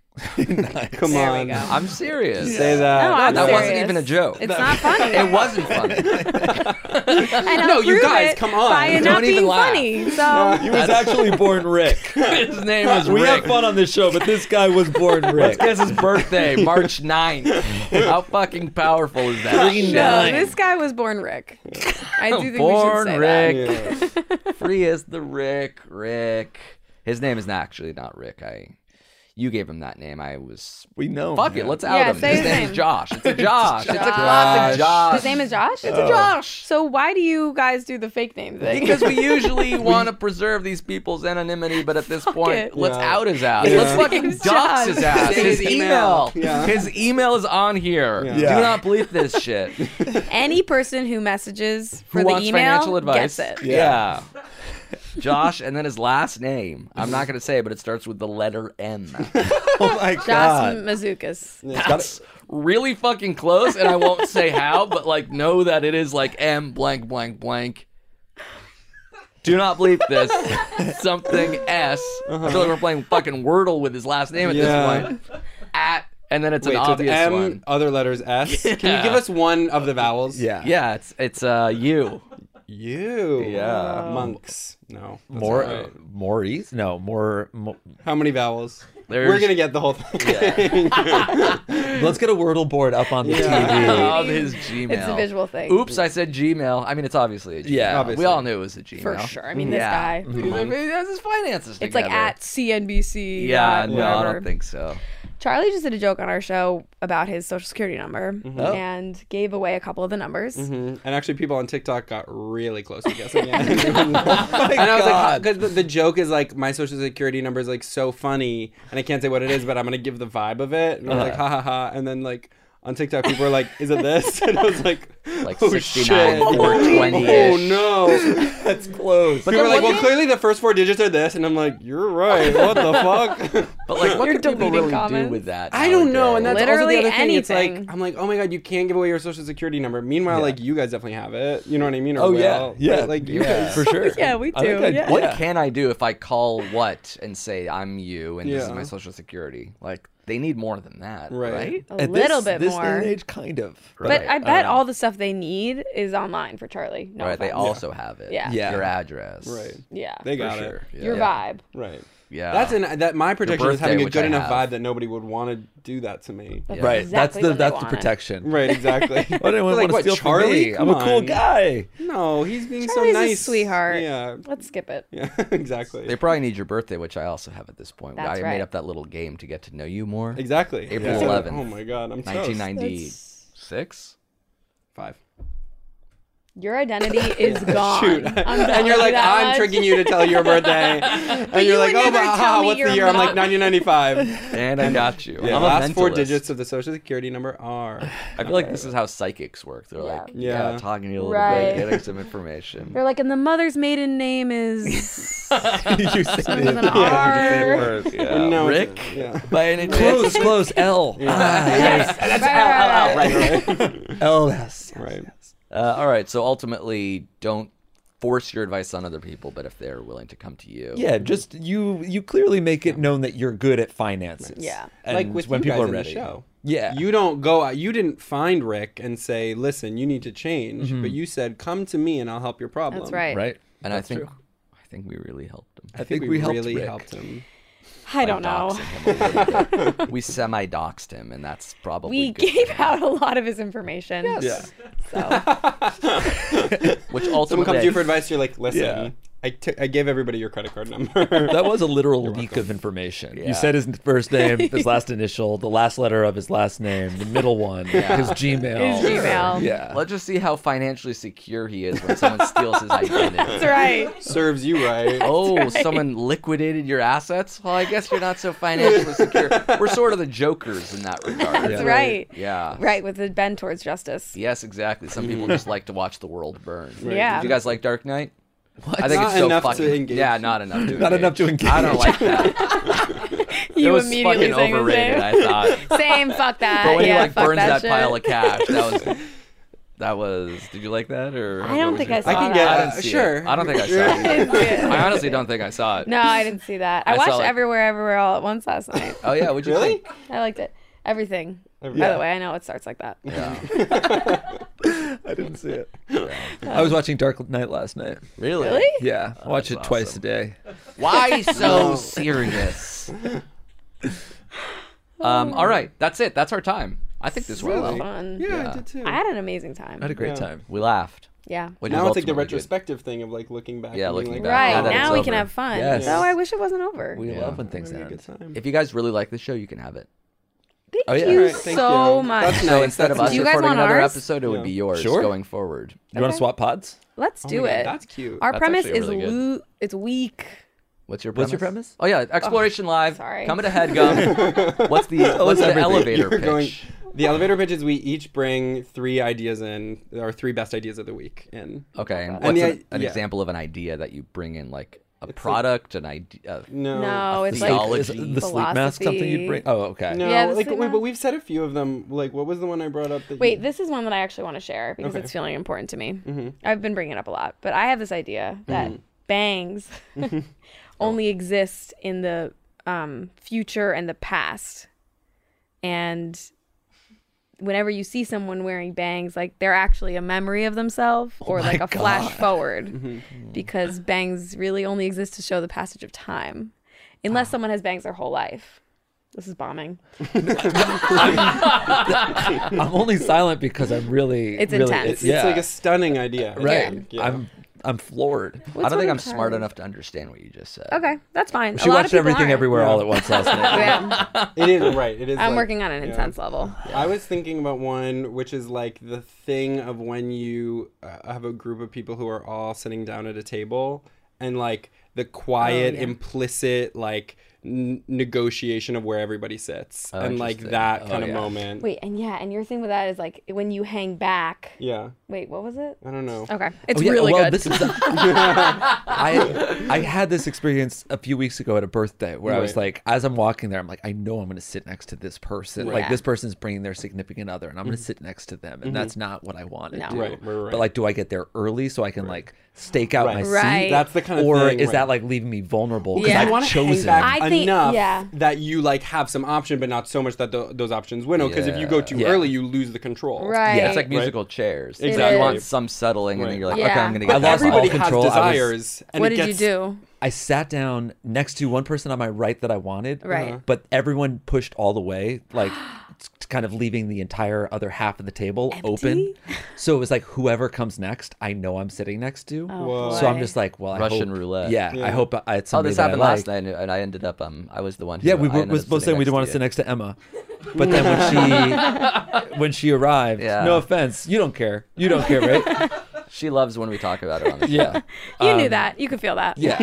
Come There we on. go. I'm serious. Say that. No, I'm that serious. wasn't even a joke. It's not funny. It wasn't funny. And I'll No, you prove guys, it come on. by it Don't not even being laugh. funny. So He was actually born Rick. His name was We Rick. have fun on this show, but this guy was born Rick. Let's guess his birthday, March ninth. How fucking powerful is that? no, this guy was born Rick. I do think Born we should say Rick. that. Yeah. Free as the Rick. Rick. His name is not actually not Rick. I. You gave him that name. I was. We know. Fuck man. it. Let's out Yeah, him. say His his name name. is Josh. It's a Josh. It's a Josh. classic Josh. His name is Josh? It's a Josh. So why do you guys do the fake name thing? Because we usually want to preserve these people's anonymity, but at this point, it. let's Yeah. out his ass. Yeah. Let's fucking Name's dox Josh. his ass. Say His his email. email. Yeah. His email is on here. Yeah. Do Yeah. not bleep this shit. Any person who messages for Who the wants email financial advice? gets it. Yeah. Josh, and then his last name. I'm not going to say it, but it starts with the letter M. Oh my Josh god. Mazukas. That's really fucking close, and I won't say how, but like know that it is like M blank blank blank. Do not bleep this. Something S. I feel like we're playing fucking Wordle with his last name at Yeah. this point. At, and then it's Wait, an so it's obvious M, one. other letters S. Can Yeah. you give us one of the vowels? Yeah. Yeah, it's it's uh you. You. Yeah. Monks. No. that's More, not right. Maurice? No, more. more How many vowels? There's- We're gonna get the whole thing. Let's get a Wordle board up on the Of his Gmail. It's a visual thing. Oops, I said Gmail. I mean, it's obviously a Gmail. Yeah. Obviously. We all knew it was a Gmail. For sure. I mean, this Yeah. guy. He has his finances It's like together. at C N B C. Yeah, dot no, I whatever. don't think so. Charlie just did a joke on our show about his social security number Oh. and gave away a couple of the numbers. Mhm. And actually, people on TikTok got really close to guessing it. and Oh my I was like, God. because the, the joke is like, my social security number is like so funny, and I can't say what it is, but I'm gonna give the vibe of it. And I was like, ha ha ha. And then like on TikTok, people were like, "Is it this?" And I was like, Like "Oh sixty-nine, shit. four twenty-ish. Oh no!" That's close. People were like, "Well, clearly the first four digits are this," and I'm like, "You're right. What the fuck?" But like, what You're could people deleting really do comments. with that? I don't know, and that's Literally also the other thing. It's anything. like I'm like, oh my god, you can't give away your social security number. Meanwhile, Yeah. like you guys definitely have it. You know what I mean? Or Oh, yeah. will. Yeah. But, like you Yeah. guys For sure. Yeah, we I think do, I'd- yeah. What yeah. can I do if I call what and say I'm you and this is Yeah. my social security? Like, they need more than that, right? Right. A At little this, bit this more. day and age, kind of. But Right. I I bet know. all the stuff they need is online for Charlie. No right. They offense. also have it. Yeah. Yeah. Your address. right. Yeah. They For got sure. it. Yeah. Your vibe. Right. Yeah. That's an that my protection is birthday, having a which good I enough have. vibe that nobody would want to do that to me. That's Right. exactly that's the what they that's the wanted. protection. Right. Exactly. Why do anyone Like, want to what, steal Charlie? from me? I'm Come a cool on. guy. No, he's being Charlie's so a nice. sweetheart. Yeah. Let's skip it. Yeah. Exactly. They probably need your birthday, which I also have at this point. That's I right. made up that little game to get to know you more. Exactly. April Yeah. eleventh. Oh my god, I'm nineteen toast. ninety-six. Five. Your identity is gone. Shoot. I'm and telling you're you like, that I'm much. tricking you to tell your birthday. and you you're like, would oh, never but tell haha, me what's your the year? I'm like mom- nineteen ninety-five. And I got you. Yeah, I'm the a last four mentalist. digits of the social security number are. I feel like this is how psychics work. They're Yeah. like, yeah, Yeah. talking to you a little Right. bit, getting some information. They're like, and the mother's maiden name is you said Something it. with an R. Word. Yeah. No, it's- Rick? Yeah. By any Close, close. L. Ah, yes. That's right, right, right. L. Yes. Right. Uh, all right. So ultimately, don't force your advice on other people, but if they're willing to come to you, Yeah, just you. You clearly make it known that you're good at finances. Yeah. And Like with when you people guys are in ready. the show. Yeah. You don't go. You didn't find Rick and say, "Listen, you need to change," Mm-hmm. but you said, "Come to me and I'll help your problem." That's right. right. and That's I think true. I think we really helped him. I think, we we, helped really Rick. helped him. I don't know. Doxing him a little bit. We semi-doxed him, and that's probably We good for gave him. out a lot of his information. Yeah. So Which Someone ultimately comes to you for advice. You're like, "Listen, Yeah. I, t- I gave everybody your credit card number." That was a literal leak of information. Yeah. You said his first name, his last initial, the last letter of his last name, the middle one, his Gmail. His Gmail. Yeah. Let's just see how financially secure he is when someone steals his identity. that's right. Serves you right. Oh, someone liquidated your assets? Well, I guess you're not so financially secure. We're sort of the jokers in that regard. That's right. Yeah. Right, with the bend towards justice. Yes, exactly. Some people just like to watch the world burn. Yeah. Do you guys like Dark Knight? I think Not it's so enough to fucking engage. yeah, not enough to Not engage. enough to engage. I don't like that. You it was immediately fucking saying the overrated. same. I thought. Same, fuck that. But when yeah, he like fuck burns that, shit. pile of cash, that was that was. Did you like that or? I don't what was think your I saw I can thought? get. I Uh, didn't see it. sure. I don't think I saw it. I didn't see it. I honestly don't think I saw it. No, I didn't see that. I, I saw, watched like- Everywhere, Everywhere, All at Once last night. Oh yeah, would you Really? think? I liked it. Everything. By Yeah. the way, I know it starts like that. Yeah. I didn't see it. I was watching Dark Knight last night. Really? Really? Yeah. I watch it that's twice awesome. a day. Why so serious? Um. All right. That's it. That's our time. I think this went So well. fun. Yeah, Yeah. I did too. I had an amazing time. I had a great Yeah. time. We laughed. Yeah. Which now is it's like the ultimately good. retrospective thing of like looking back. Yeah, and being looking like, back. Right. Now that Now it's we can over. have fun. Yes. So I wish it wasn't over. We Yeah. love when things Having a end. good time. If you guys really like the show, you can have it. Thank Oh, yeah. you Alright, thank so you. much. That's So nice. instead of That's us Do you guys recording want another ours? episode, it would Yeah. be yours Sure. going forward. You want Okay. to swap pods? Let's Oh do my God, it. that's cute. Our That's premise actually is really good. loo- it's weak. What's your premise? What's your premise? Oh yeah, Exploration Live. sorry. Coming to HeadGum. What's the what's the everything. elevator You're pitch? going- The elevator pitch is we each bring three ideas in, our three best ideas of the week in. Okay, and And what's the an, i- an yeah. example of an idea that you bring in, like a like- product, an idea? No. No, a it's theology. like Is the sleep mask something you bring? Oh, okay. No, Yeah, the like sleep wait, mask. but we've said a few of them. Like, what was the one I brought up? That Wait, you... this is one that I actually want to share because Okay. it's feeling important to me. Mm-hmm. I've been bringing it up a lot, but I have this idea that bangs only exist in the um, future and the past. And whenever you see someone wearing bangs, like they're actually a memory of themselves or like a flash forward because bangs really only exist to show the passage of time. Unless someone has bangs their whole life. This is bombing. I'm only silent because I'm really. It's really, intense. It's, yeah. it's like a stunning idea. right. Yeah. I'm I'm floored. I don't what think I'm I'm smart tired. enough to understand what you just said. Okay, that's fine. She a lot watched of people Everything aren't. Everywhere Yeah. all at once last night. Yeah. It is right. It is. I'm like- working on an yeah. intense level. I was thinking about one, which is like the thing of when you uh, have a group of people who are all sitting down at a table, and like the quiet, Oh, yeah. implicit, like n- negotiation of where everybody sits, Oh, and like interesting. that Oh, kind of yeah. moment. Wait, and yeah, and your thing with that is like when you hang back. Yeah, Wait, what was it? I don't know. Okay, it's Oh, yeah, really well, good. This is I I had this experience a few weeks ago at a birthday where I was Right. like, as I'm walking there, I'm like, I know I'm going to sit next to this person. Right. Like Yeah. this person's bringing their significant other, and I'm going to sit next to them, and that's not what I wanted. No. to. Right, right, right. But like, do I get there early so I can like stake out my Right. seat? Right. That's the kind of or thing. is right. that like leaving me vulnerable? Because Yeah. I've You want to hang chosen. back I think- enough yeah. that you like have some option, but not so much that tho- those options win. Because if you go too Yeah. early, you lose the control. Right. Yeah, it's like Right. musical chairs. Exactly. You want some settling, and then Right. you're like, Yeah. okay, I'm gonna I get lost that. Everybody all has control. I was- desires. and what it did gets, you do? I sat down next to one person on my right that I wanted, Right. but everyone pushed all the way, like t- kind of leaving the entire other half of the table open. So it was like whoever comes next, I know I'm sitting next to. Oh, So I'm boy. just like, well, I Russian hope, roulette. Yeah, Yeah. I hope I, it's Oh, somebody this that I happened like. last night, and I ended up. Um, I was the one. Who, Yeah, we I were, ended was up both sitting saying we next didn't want to you. sit next to Emma, but then when she when she arrived, Yeah. no offense, you don't care, you don't care, right? She loves when we talk about her on the show. Yeah, You Um, knew that. You could feel that. yeah.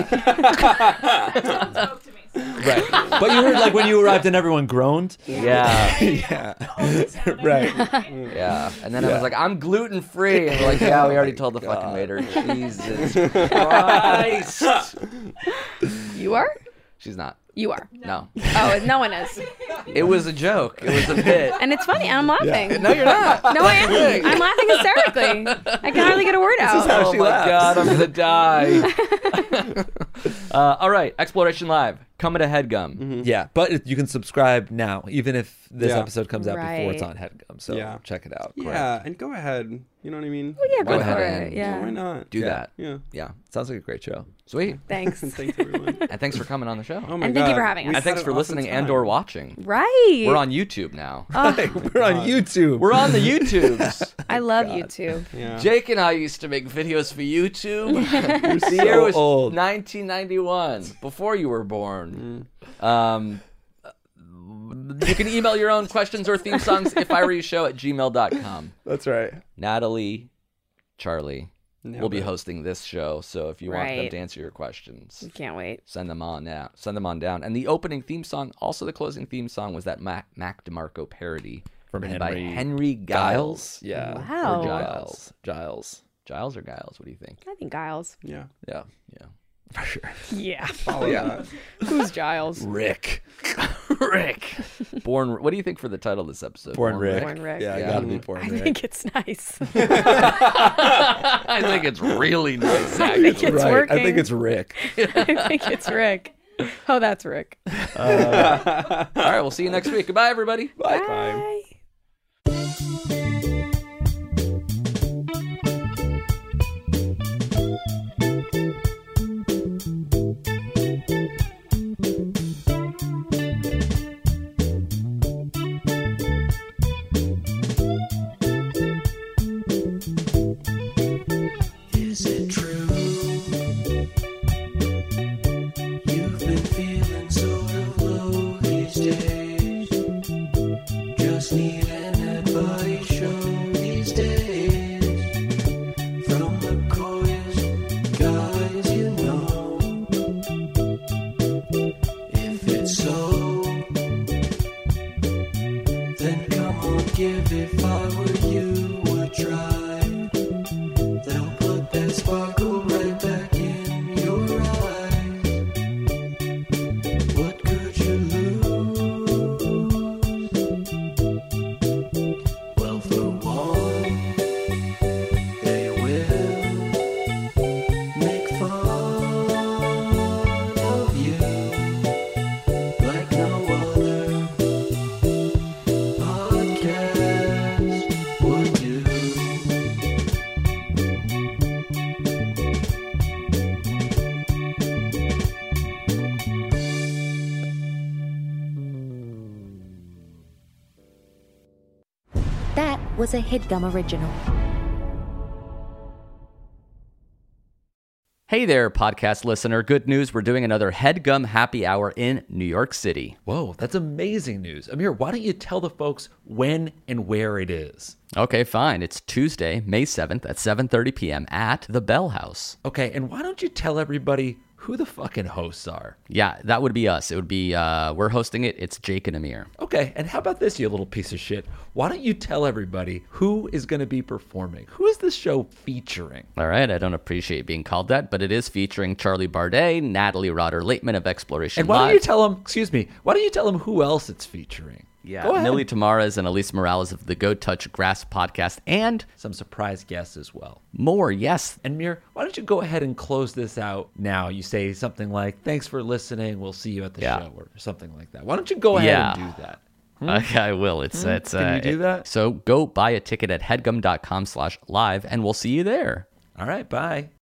Right, but you heard like when you arrived and everyone groaned. Yeah, Yeah, right. yeah. And then I Yeah. was like, I'm gluten free, and we're like, yeah, we already told the fucking waiter. Jesus Christ. You are? She's not. You are. No. Oh, no one is. It was a joke. It was a bit. And it's funny. I'm laughing. No, you're not. No, I am. I'm laughing hysterically. I can hardly get a word out. how Oh she my laughs. god, I'm gonna die. uh, all right, Exploration Live coming to HeadGum. Yeah, but it- you can subscribe now, even if this Yeah. episode comes out before it's Right. on HeadGum. So Yeah. check it out. Yeah, and go ahead. You know what I mean? Well, yeah, Go go ahead for and- it. Yeah, why Yeah. not? Do Yeah. that. Yeah. Yeah, Sounds like a great show. sweet. Thanks. Thanks everyone. And thanks for coming on the show. Oh my And god. thank you for having us. We've And thanks had for an awesome listening time. and or watching. Right. We're on YouTube now. We're on YouTube. We're on the YouTubes. I love YouTube. Yeah. Jake and I used to make videos for YouTube. the so year was old. nineteen ninety-one, before you were born. Um, you can email your own questions or theme songs if I were you show at gmail dot com. That's right. Natalie, Charlie Nailed will be it. hosting this show, so if you want them Right. to answer your questions, Can't wait. send them on now. Send them on down. And the opening theme song, also the closing theme song, was that Mac, Mac DeMarco parody From written by Henry Henry Giles. Giles. Yeah. Wow. Or Giles. Giles. Giles or Giles? What do you think? I think Giles. Yeah. Yeah. Yeah. For sure. Yeah. Follow that. Who's Giles? Rick. Rick. Born. What do you think for the title of this episode? Born Rick. Born Rick. Yeah, Yeah. gotta be Born I Rick. think it's nice. I think it's really nice. I think Actually. it's right. working. I think it's Rick. I think it's Rick. Oh, that's Rick. All right. We'll see you next week. Goodbye, everybody. Bye. Bye. it so. Then come on, give it. If I were you, would try. They'll put that sparkle right back in your eyes. What could you lose? Well, for one, they will make fun of you like no other podcast would do. That was a HeadGum original. Hey there, podcast listener. Good news. We're doing another HeadGum Happy Hour in New York City. Whoa, that's amazing news. Amir, why don't you tell the folks when and where it is? Okay, fine. It's Tuesday, May seventh at seven thirty p.m. at the Bell House. Okay, and why don't you tell everybody who the fucking hosts are? Yeah, that would be us. It would be, uh, we're hosting it. It's Jake and Amir. Okay, and how about this, you little piece of shit? Why don't you tell everybody who is going to be performing? Who is this show featuring? All right, I don't appreciate being called that, but it is featuring Charlie Bardet, Natalie Rotter-Laitman of Exploration And why Live. don't you tell them, excuse me, why don't you tell them who else it's featuring? Yeah, Go ahead. Millie Tamaras and Elise Morales of the Go Touch Grass podcast, and Some surprise guests as well. more, yes. And Mir, why don't you go ahead and close this out now? You say something like, thanks for listening, we'll see you at the Yeah. show, or something like that. Why don't you go ahead Yeah. and do that? Okay, I will. It's, it's, Can you uh, do that? So go buy a ticket at headgum.com slash live, and we'll see you there. All right, bye.